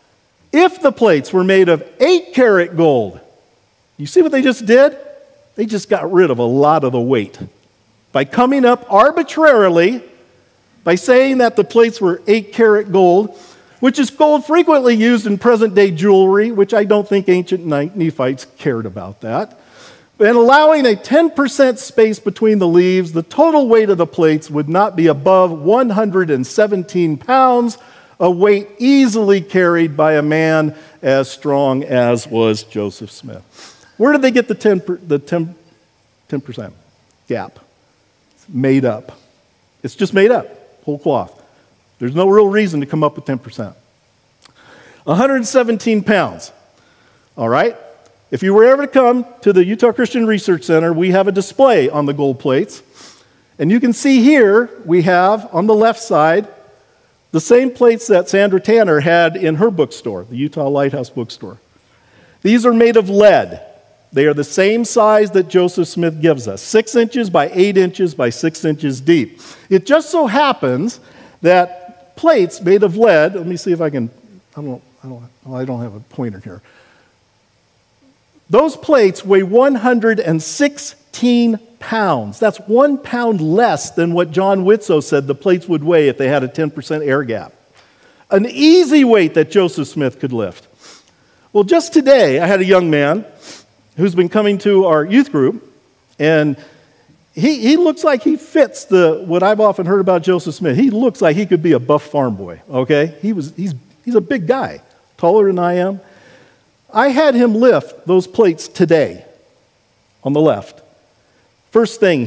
If the plates were made of eight karat gold, you see what they just did? They just got rid of a lot of the weight. By coming up arbitrarily, by saying that the plates were eight karat gold, which is gold frequently used in present day jewelry, which I don't think ancient Nephites cared about that, and allowing a ten percent space between the leaves, the total weight of the plates would not be above one hundred seventeen pounds, a weight easily carried by a man as strong as was Joseph Smith. Where did they get the ten percent, the ten, ten percent gap? It's made up. It's just made up, whole cloth. There's no real reason to come up with ten percent. one hundred seventeen pounds, all right? If you were ever to come to the Utah Christian Research Center, we have a display on the gold plates. And you can see here, we have on the left side, the same plates that Sandra Tanner had in her bookstore, the Utah Lighthouse Bookstore. These are made of lead. They are the same size that Joseph Smith gives us, six inches by eight inches by six inches deep. It just so happens that plates made of lead, let me see if I can, I don't, I don't, well, I don't have a pointer here. Those plates weigh one hundred sixteen pounds. That's one pound less than what John Whitsoe said the plates would weigh if they had a ten percent air gap. An easy weight that Joseph Smith could lift. Well, just today, I had a young man who's been coming to our youth group, and he, he looks like he fits the what I've often heard about Joseph Smith. He looks like he could be a buff farm boy, okay? He was, he's, he's a big guy, taller than I am. I had him lift those plates today on the left. First thing,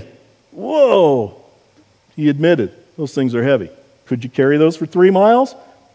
whoa, he admitted, those things are heavy. Could you carry those for three miles?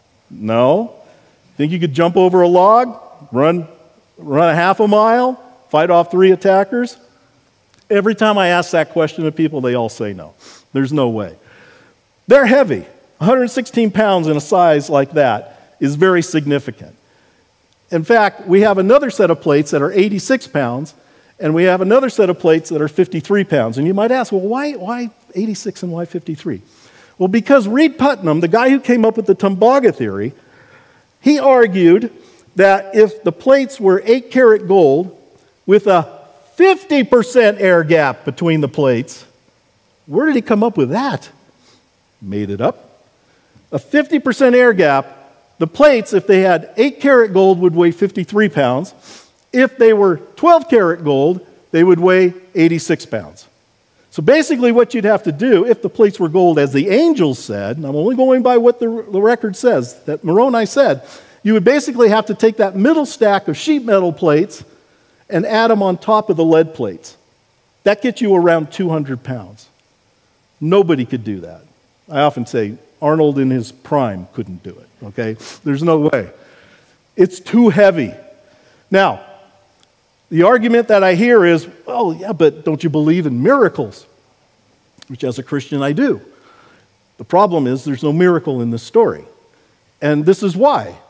No. Think you could jump over a log, run, run a half a mile, fight off three attackers? Every time I ask that question to people, they all say no. There's no way. They're heavy. one hundred sixteen pounds in a size like that is very significant. In fact, we have another set of plates that are eighty-six pounds, and we have another set of plates that are fifty-three pounds. And you might ask, well, why, why eighty-six and why fifty-three? Well, because Reed Putnam, the guy who came up with the Tumbaga theory, he argued that if the plates were eight karat gold with a fifty percent air gap between the plates, where did he come up with that? Made it up. A fifty percent air gap. The plates, if they had eight karat gold, would weigh fifty-three pounds. If they were twelve karat gold, they would weigh eighty-six pounds. So basically what you'd have to do, if the plates were gold, as the angels said, and I'm only going by what the, the record says, that Moroni said, you would basically have to take that middle stack of sheet metal plates and add them on top of the lead plates. That gets you around two hundred pounds. Nobody could do that. I often say, Arnold in his prime couldn't do it, okay? There's no way. It's too heavy. Now, the argument that I hear is, oh, yeah, but don't you believe in miracles? Which as a Christian I do. The problem is there's no miracle in this story. And this is why.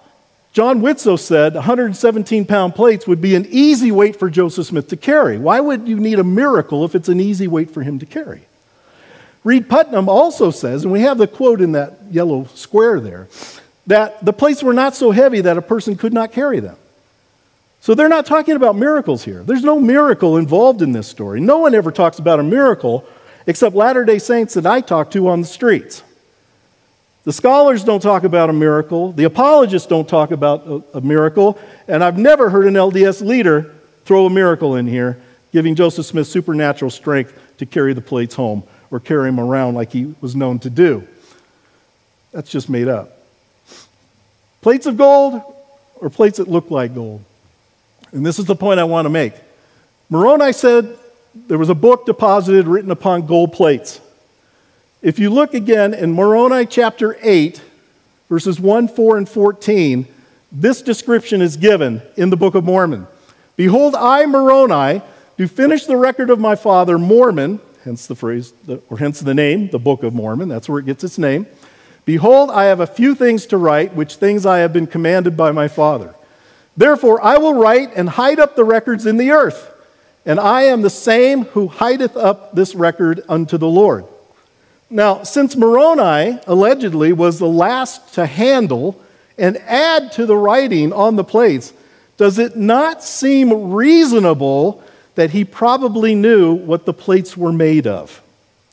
John Witzow said one hundred seventeen pound plates would be an easy weight for Joseph Smith to carry. Why would you need a miracle if it's an easy weight for him to carry? Reed Putnam also says, and we have the quote in that yellow square there, that the plates were not so heavy that a person could not carry them. So they're not talking about miracles here. There's no miracle involved in this story. No one ever talks about a miracle except Latter-day Saints that I talk to on the streets. The scholars don't talk about a miracle. The apologists don't talk about a, a miracle. And I've never heard an L D S leader throw a miracle in here, giving Joseph Smith supernatural strength to carry the plates home or carry them around like he was known to do. That's just made up. Plates of gold or plates that look like gold? And this is the point I want to make. Moroni said there was a book deposited written upon gold plates. If you look again in Moroni chapter eight, verses one, four, and fourteen, this description is given in the Book of Mormon. Behold, I, Moroni, do finish the record of my father, Mormon, hence the phrase, or hence the name, the Book of Mormon. That's where it gets its name. Behold, I have a few things to write, which things I have been commanded by my father. Therefore, I will write and hide up the records in the earth. And I am the same who hideth up this record unto the Lord. Now, since Moroni allegedly was the last to handle and add to the writing on the plates, does it not seem reasonable that he probably knew what the plates were made of?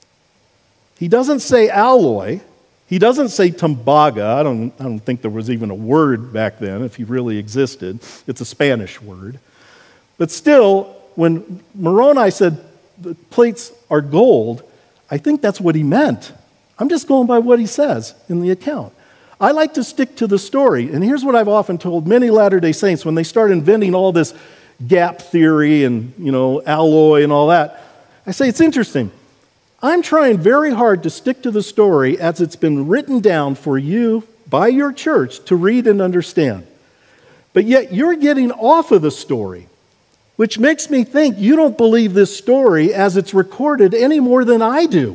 He doesn't say alloy. He doesn't say tembaga. I don't, I don't think there was even a word back then, if he really existed. It's a Spanish word. But still, when Moroni said the plates are gold, I think that's what he meant. I'm just going by what he says in the account. I like to stick to the story, and here's what I've often told many Latter-day Saints when they start inventing all this gap theory and, you know, alloy and all that. I say, it's interesting. I'm trying very hard to stick to the story as it's been written down for you by your church to read and understand. But yet you're getting off of the story, which makes me think you don't believe this story as it's recorded any more than I do.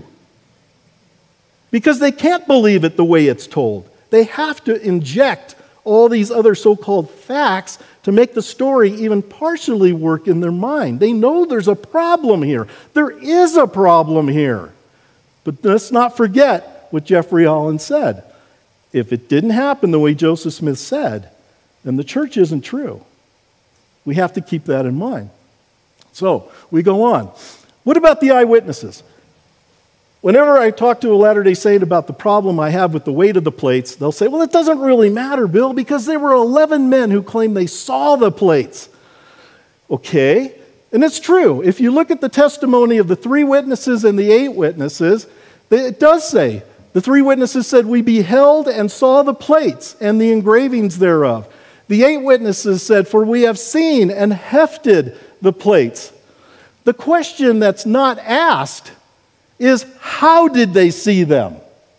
Because they can't believe it the way it's told. They have to inject all these other so-called facts to make the story even partially work in their mind. They know there's a problem here. There is a problem here. But let's not forget what Jeffrey Holland said. If it didn't happen the way Joseph Smith said, then the church isn't true. We have to keep that in mind. So, we go on. What about the eyewitnesses? Whenever I talk to a Latter-day Saint about the problem I have with the weight of the plates, they'll say, well, it doesn't really matter, Bill, because there were eleven men who claimed they saw the plates. Okay, and it's true. If you look at the testimony of the three witnesses and the eight witnesses, it does say, the three witnesses said, we beheld and saw the plates and the engravings thereof. The eight witnesses said, for we have seen and hefted the plates. The question that's not asked is, how did they see them?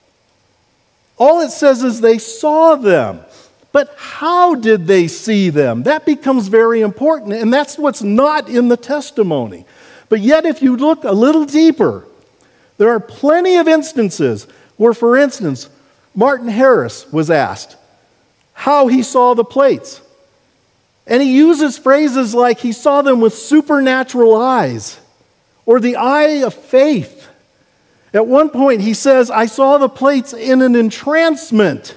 All it says is they saw them. But how did they see them? That becomes very important, and that's what's not in the testimony. But yet, if you look a little deeper, there are plenty of instances where, for instance, Martin Harris was asked how he saw the plates. And he uses phrases like he saw them with supernatural eyes or the eye of faith. At one point, he says, I saw the plates in an entrancement.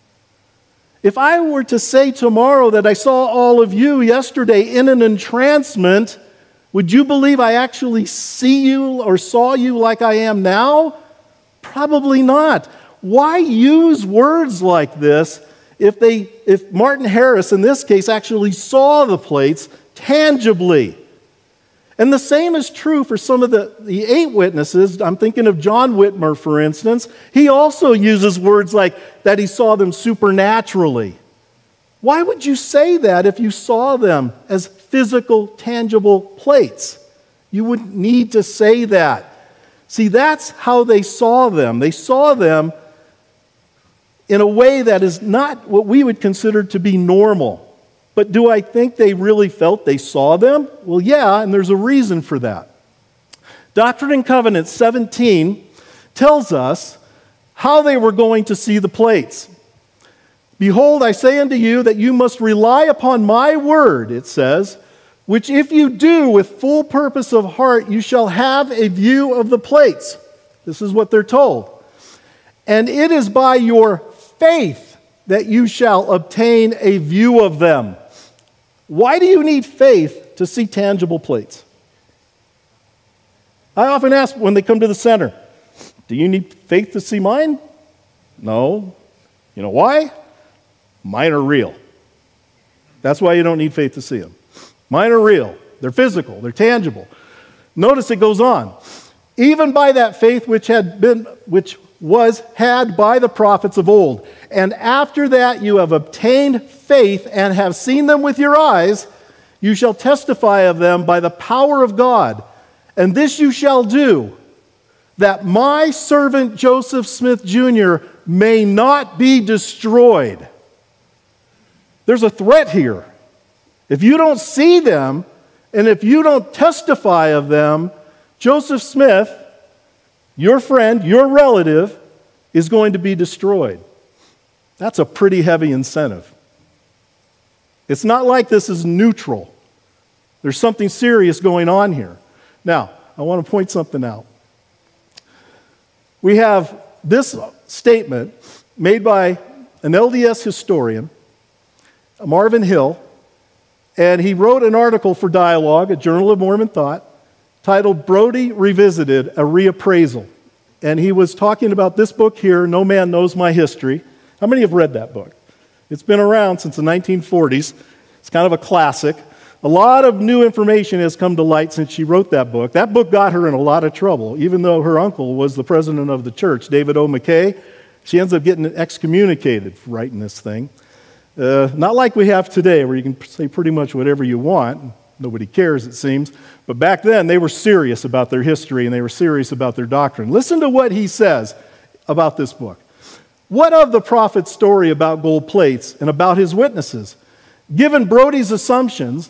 If I were to say tomorrow that I saw all of you yesterday in an entrancement, would you believe I actually see you or saw you like I am now? Probably not. Why use words like this if they, if Martin Harris, in this case, actually saw the plates tangibly? And the same is true for some of the, the eight witnesses. I'm thinking of John Whitmer, for instance. He also uses words like that he saw them supernaturally. Why would you say that if you saw them as physical, tangible plates? You wouldn't need to say that. See, that's how they saw them. They saw them in a way that is not what we would consider to be normal. But do I think they really felt they saw them? Well, yeah, and there's a reason for that. Doctrine and Covenants seventeen tells us how they were going to see the plates. Behold, I say unto you that you must rely upon my word, it says, which if you do with full purpose of heart, you shall have a view of the plates. This is what they're told. And it is by your faith that you shall obtain a view of them. Why do you need faith to see tangible plates? I often ask when they come to the center, do you need faith to see mine? No. You know why? Mine are real. That's why you don't need faith to see them. Mine are real. They're physical. They're tangible. Notice it goes on. Even by that faith which had been, which was had by the prophets of old, and after that you have obtained faith and have seen them with your eyes, you shall testify of them by the power of God. And this you shall do, that my servant Joseph Smith Junior may not be destroyed. There's a threat here. If you don't see them, and if you don't testify of them, Joseph Smith, your friend, your relative, is going to be destroyed. That's a pretty heavy incentive. It's not like this is neutral. There's something serious going on here. Now, I want to point something out. We have this statement made by an L D S historian, Marvin Hill, and he wrote an article for Dialogue, a Journal of Mormon Thought, titled Brody Revisited, a Reappraisal. And he was talking about this book here, No Man Knows My History. How many have read that book? It's been around since the nineteen forties. It's kind of a classic. A lot of new information has come to light since she wrote that book. That book got her in a lot of trouble, even though her uncle was the president of the church, David O. McKay. She ends up getting excommunicated for writing this thing. Uh, not like we have today, where you can say pretty much whatever you want. Nobody cares, it seems. But back then, they were serious about their history, and they were serious about their doctrine. Listen to what he says about this book. What of the prophet's story about gold plates and about his witnesses? Given Brody's assumptions,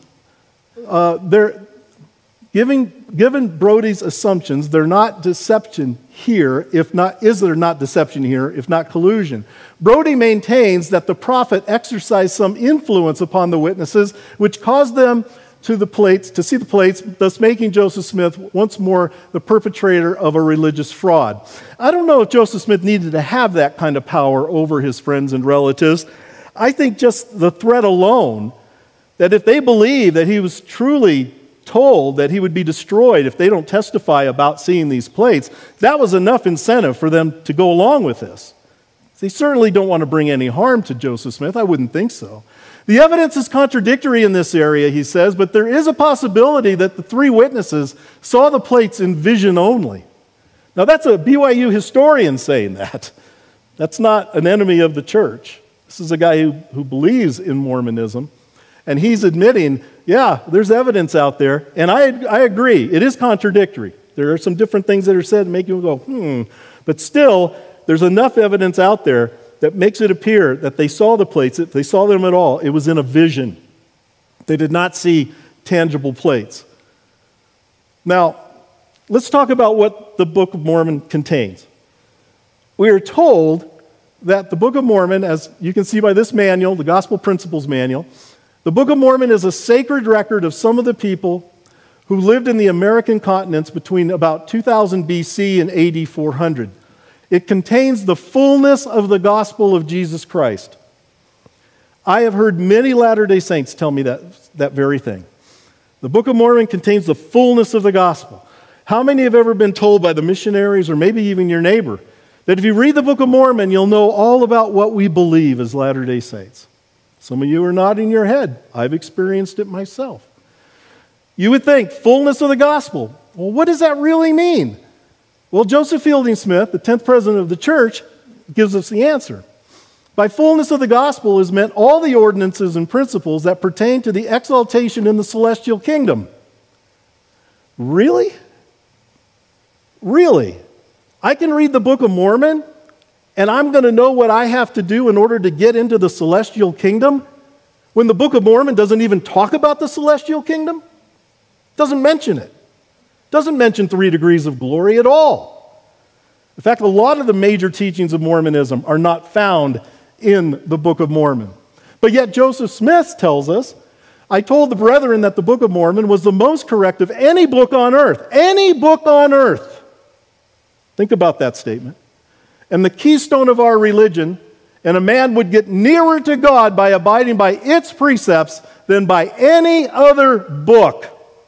uh, they're, giving, given Brody's assumptions, they're not deception here, if not, is there not deception here, if not collusion? Brody maintains that the prophet exercised some influence upon the witnesses, which caused them to the plates, to see the plates, thus making Joseph Smith once more the perpetrator of a religious fraud. I don't know if Joseph Smith needed to have that kind of power over his friends and relatives. I think just the threat alone, that if they believe that he was truly told that he would be destroyed if they don't testify about seeing these plates, that was enough incentive for them to go along with this. They certainly don't want to bring any harm to Joseph Smith. I wouldn't think so. The evidence is contradictory in this area, he says, but there is a possibility that the three witnesses saw the plates in vision only. Now, that's a B Y U historian saying that. That's not an enemy of the church. This is a guy who, who believes in Mormonism, and he's admitting, yeah, there's evidence out there, and I, I agree. It is contradictory. There are some different things that are said that make you go, hmm, but still, there's enough evidence out there that makes it appear that they saw the plates. If they saw them at all, it was in a vision. They did not see tangible plates. Now, let's talk about what the Book of Mormon contains. We are told that the Book of Mormon, as you can see by this manual, the Gospel Principles Manual, the Book of Mormon is a sacred record of some of the people who lived in the American continents between about two thousand B C and A D four hundred. It contains the fullness of the gospel of Jesus Christ. I have heard many Latter-day Saints tell me that, that very thing. The Book of Mormon contains the fullness of the gospel. How many have ever been told by the missionaries, or maybe even your neighbor, that if you read the Book of Mormon, you'll know all about what we believe as Latter-day Saints? Some of you are nodding your head. I've experienced it myself. You would think, fullness of the gospel. Well, what does that really mean? Well, Joseph Fielding Smith, the tenth president of the church, gives us the answer. By fullness of the gospel is meant all the ordinances and principles that pertain to the exaltation in the celestial kingdom. Really? Really? I can read the Book of Mormon, and I'm going to know what I have to do in order to get into the celestial kingdom, when the Book of Mormon doesn't even talk about the celestial kingdom? Doesn't mention it. Doesn't mention three degrees of glory at all. In fact, a lot of the major teachings of Mormonism are not found in the Book of Mormon. But yet Joseph Smith tells us, I told the brethren that the Book of Mormon was the most correct of any book on earth. Any book on earth. Think about that statement. And the keystone of our religion, and a man would get nearer to God by abiding by its precepts than by any other book.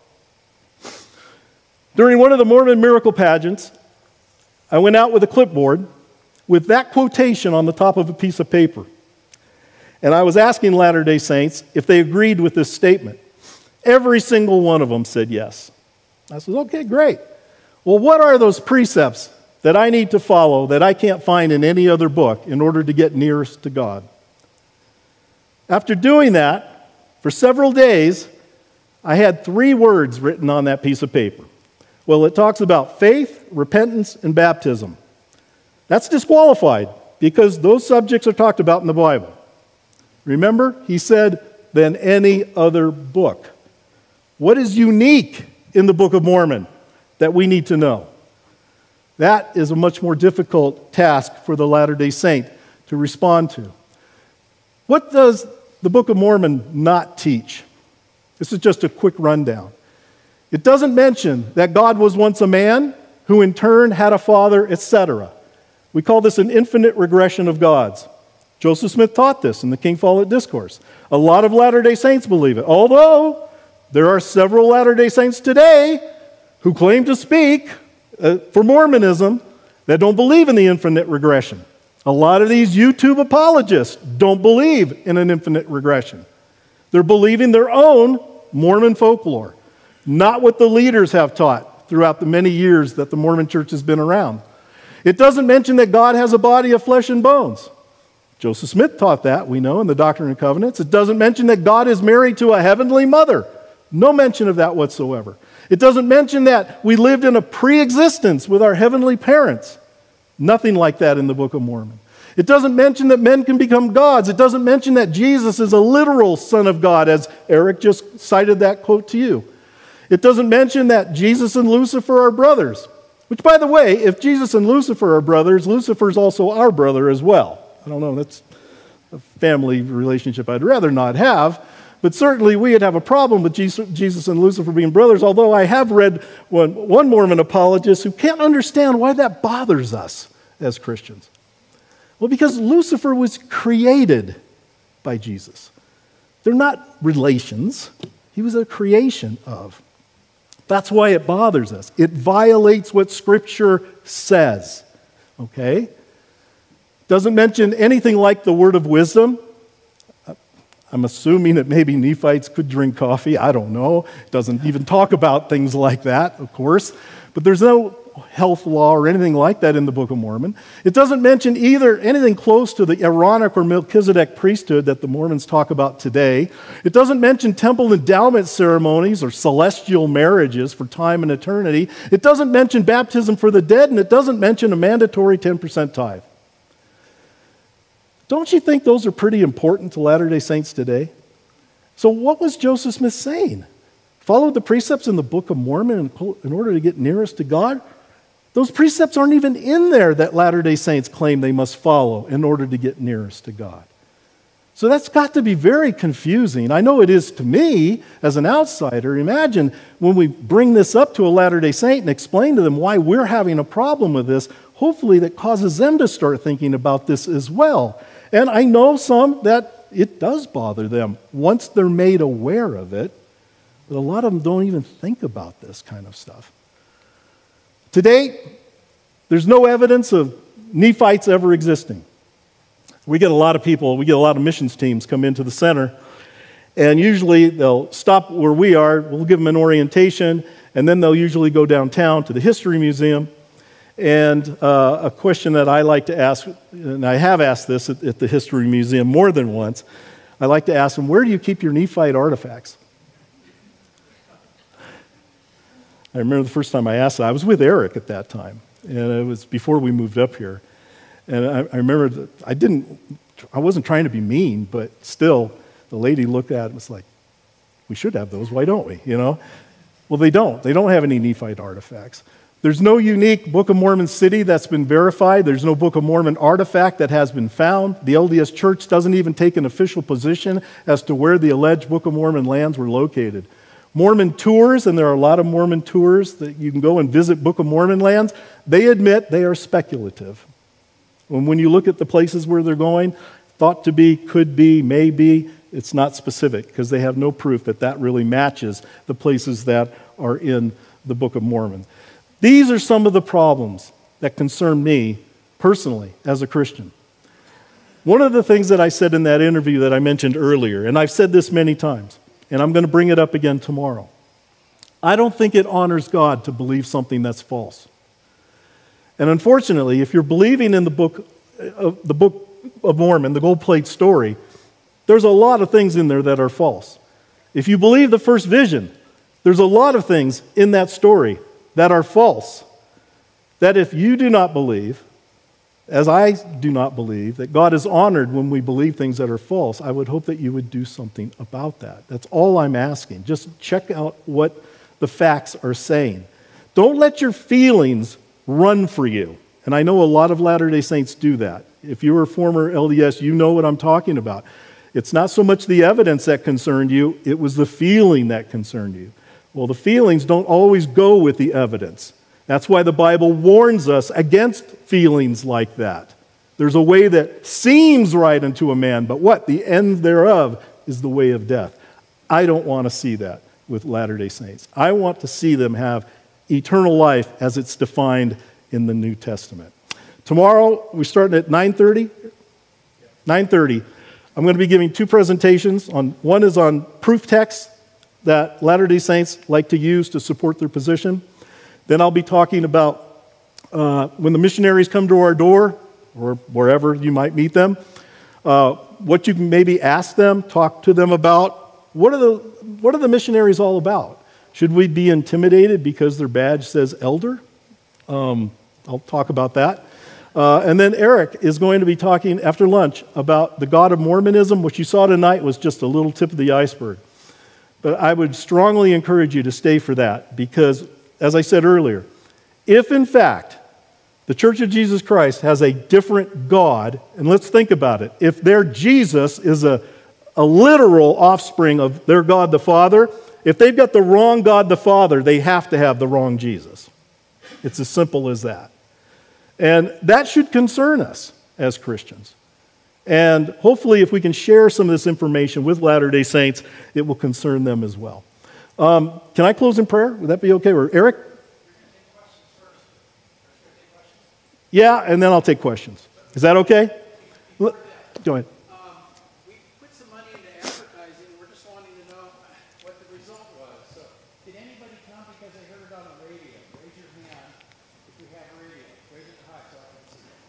During one of the Mormon miracle pageants, I went out with a clipboard with that quotation on the top of a piece of paper. And I was asking Latter-day Saints if they agreed with this statement. Every single one of them said yes. I said, okay, great. Well, what are those precepts that I need to follow that I can't find in any other book in order to get nearest to God? After doing that, for several days, I had three words written on that piece of paper. Well, it talks about faith, repentance, and baptism. That's disqualified because those subjects are talked about in the Bible. Remember, he said, than any other book. What is unique in the Book of Mormon that we need to know? That is a much more difficult task for the Latter-day Saint to respond to. What does the Book of Mormon not teach? This is just a quick rundown. It doesn't mention that God was once a man who in turn had a father, et cetera. We call this an infinite regression of gods. Joseph Smith taught this in the King Follett Discourse. A lot of Latter-day Saints believe it, although there are several Latter-day Saints today who claim to speak uh, for Mormonism that don't believe in the infinite regression. A lot of these YouTube apologists don't believe in an infinite regression. They're believing their own Mormon folklore, not what the leaders have taught throughout the many years that the Mormon Church has been around. It doesn't mention that God has a body of flesh and bones. Joseph Smith taught that, we know, in the Doctrine and Covenants. It doesn't mention that God is married to a heavenly mother. No mention of that whatsoever. It doesn't mention that we lived in a pre-existence with our heavenly parents. Nothing like that in the Book of Mormon. It doesn't mention that men can become gods. It doesn't mention that Jesus is a literal Son of God, as Eric just cited that quote to you. It doesn't mention that Jesus and Lucifer are brothers. Which, by the way, if Jesus and Lucifer are brothers, Lucifer's also our brother as well. I don't know, that's a family relationship I'd rather not have. But certainly we would have a problem with Jesus and Lucifer being brothers, although I have read one, one Mormon apologist who can't understand why that bothers us as Christians. Well, because Lucifer was created by Jesus. They're not relations. He was a creation of. That's why it bothers us. It violates what Scripture says. Okay? Doesn't mention anything like the word of wisdom. I'm assuming that maybe Nephites could drink coffee. I don't know. It doesn't even talk about things like that, of course. But there's no health law or anything like that in the Book of Mormon. It doesn't mention either anything close to the Aaronic or Melchizedek priesthood that the Mormons talk about today. It doesn't mention temple endowment ceremonies or celestial marriages for time and eternity. It doesn't mention baptism for the dead, and it doesn't mention a mandatory ten percent tithe. Don't you think those are pretty important to Latter-day Saints today? So what was Joseph Smith saying? Follow the precepts in the Book of Mormon in order to get nearest to God? Those precepts aren't even in there that Latter-day Saints claim they must follow in order to get nearest to God. So that's got to be very confusing. I know it is to me as an outsider. Imagine when we bring this up to a Latter-day Saint and explain to them why we're having a problem with this, hopefully that causes them to start thinking about this as well. And I know some that it does bother them once they're made aware of it, but a lot of them don't even think about this kind of stuff. To date, there's no evidence of Nephites ever existing. We get a lot of people, we get a lot of missions teams come into the center, and usually they'll stop where we are, we'll give them an orientation, and then they'll usually go downtown to the History Museum. And uh, a question that I like to ask, and I have asked this at, at the History Museum more than once, I like to ask them, where do you keep your Nephite artifacts? I remember the first time I asked that, I was with Eric at that time, and it was before we moved up here. And I, I remember that I didn't, I wasn't trying to be mean, but still, the lady looked at it and was like, we should have those, why don't we, you know? Well, they don't. They don't have any Nephite artifacts. There's no unique Book of Mormon city that's been verified. There's no Book of Mormon artifact that has been found. The L D S Church doesn't even take an official position as to where the alleged Book of Mormon lands were located. Mormon tours, and there are a lot of Mormon tours that you can go and visit Book of Mormon lands, they admit they are speculative. When, when you look at the places where they're going, thought to be, could be, may be, it's not specific because they have no proof that that really matches the places that are in the Book of Mormon. These are some of the problems that concern me personally as a Christian. One of the things that I said in that interview that I mentioned earlier, and I've said this many times, and I'm going to bring it up again tomorrow. I don't think it honors God to believe something that's false. And unfortunately, if you're believing in the book, uh, the Book of Mormon, the gold plate story, there's a lot of things in there that are false. If you believe the first vision, there's a lot of things in that story that are false. That if you do not believe, as I do not believe, that God is honored when we believe things that are false, I would hope that you would do something about that. That's all I'm asking. Just check out what the facts are saying. Don't let your feelings run for you. And I know a lot of Latter-day Saints do that. If you were a former L D S, you know what I'm talking about. It's not so much the evidence that concerned you, it was the feeling that concerned you. Well, the feelings don't always go with the evidence. That's why the Bible warns us against feelings like that. There's a way that seems right unto a man, but what? The end thereof is the way of death. I don't want to see that with Latter-day Saints. I want to see them have eternal life as it's defined in the New Testament. Tomorrow, we're starting at nine thirty. nine thirty. I'm going to be giving two presentations. On one is on proof texts that Latter-day Saints like to use to support their position. Then I'll be talking about uh, when the missionaries come to our door, or wherever you might meet them, uh, what you can maybe ask them, talk to them about. What are the what are the missionaries all about? Should we be intimidated because their badge says elder? Um, I'll talk about that. Uh, and then Eric is going to be talking after lunch about the God of Mormonism. What you saw tonight was just a little tip of the iceberg. But I would strongly encourage you to stay for that because, as I said earlier, if in fact the Church of Jesus Christ has a different God, and let's think about it, if their Jesus is a, a literal offspring of their God the Father, if they've got the wrong God the Father, they have to have the wrong Jesus. It's as simple as that. And that should concern us as Christians. And hopefully if we can share some of this information with Latter-day Saints, it will concern them as well. Um, can I close in prayer? Would that be okay? Or Eric? Yeah, and then I'll take questions. Is that okay? Go ahead. Um, we put some money into advertising. We're just wanting to know what the result was. So, did anybody come because they heard it on the radio? Raise your hand if you have radio. Raise it high so I can see it.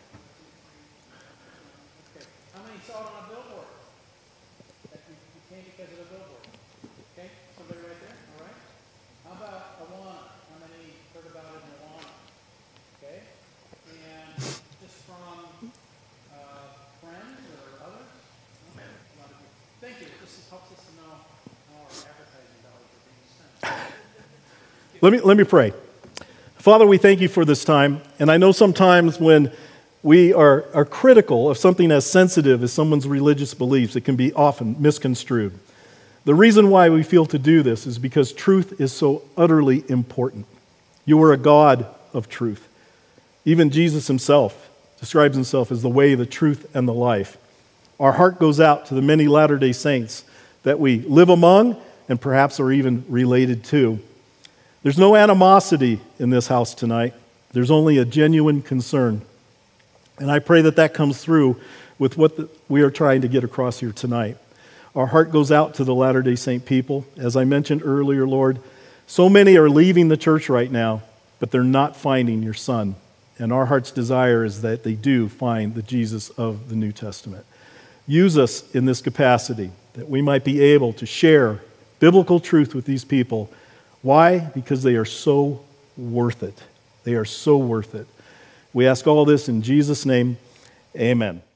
Okay. How many saw it on a billboard? That you, you came because of a billboard. Okay. Somebody right there. All right. How about Awana? How many heard about it in Awana? Okay. And just from uh, friends or others? Okay. A lot of people. Thank you. This helps us to know how our advertising dollars are being spent. Let me, let me pray. Father, we thank you for this time. And I know sometimes when we are, are critical of something as sensitive as someone's religious beliefs, it can be often misconstrued. The reason why we feel to do this is because truth is so utterly important. You are a God of truth. Even Jesus himself describes himself as the way, the truth, and the life. Our heart goes out to the many Latter-day Saints that we live among and perhaps are even related to. There's no animosity in this house tonight. There's only a genuine concern. And I pray that that comes through with what the, we are trying to get across here tonight. Our heart goes out to the Latter-day Saint people. As I mentioned earlier, Lord, so many are leaving the church right now, but they're not finding your Son. And our heart's desire is that they do find the Jesus of the New Testament. Use us in this capacity, that we might be able to share biblical truth with these people. Why? Because they are so worth it. They are so worth it. We ask all this in Jesus' name. Amen.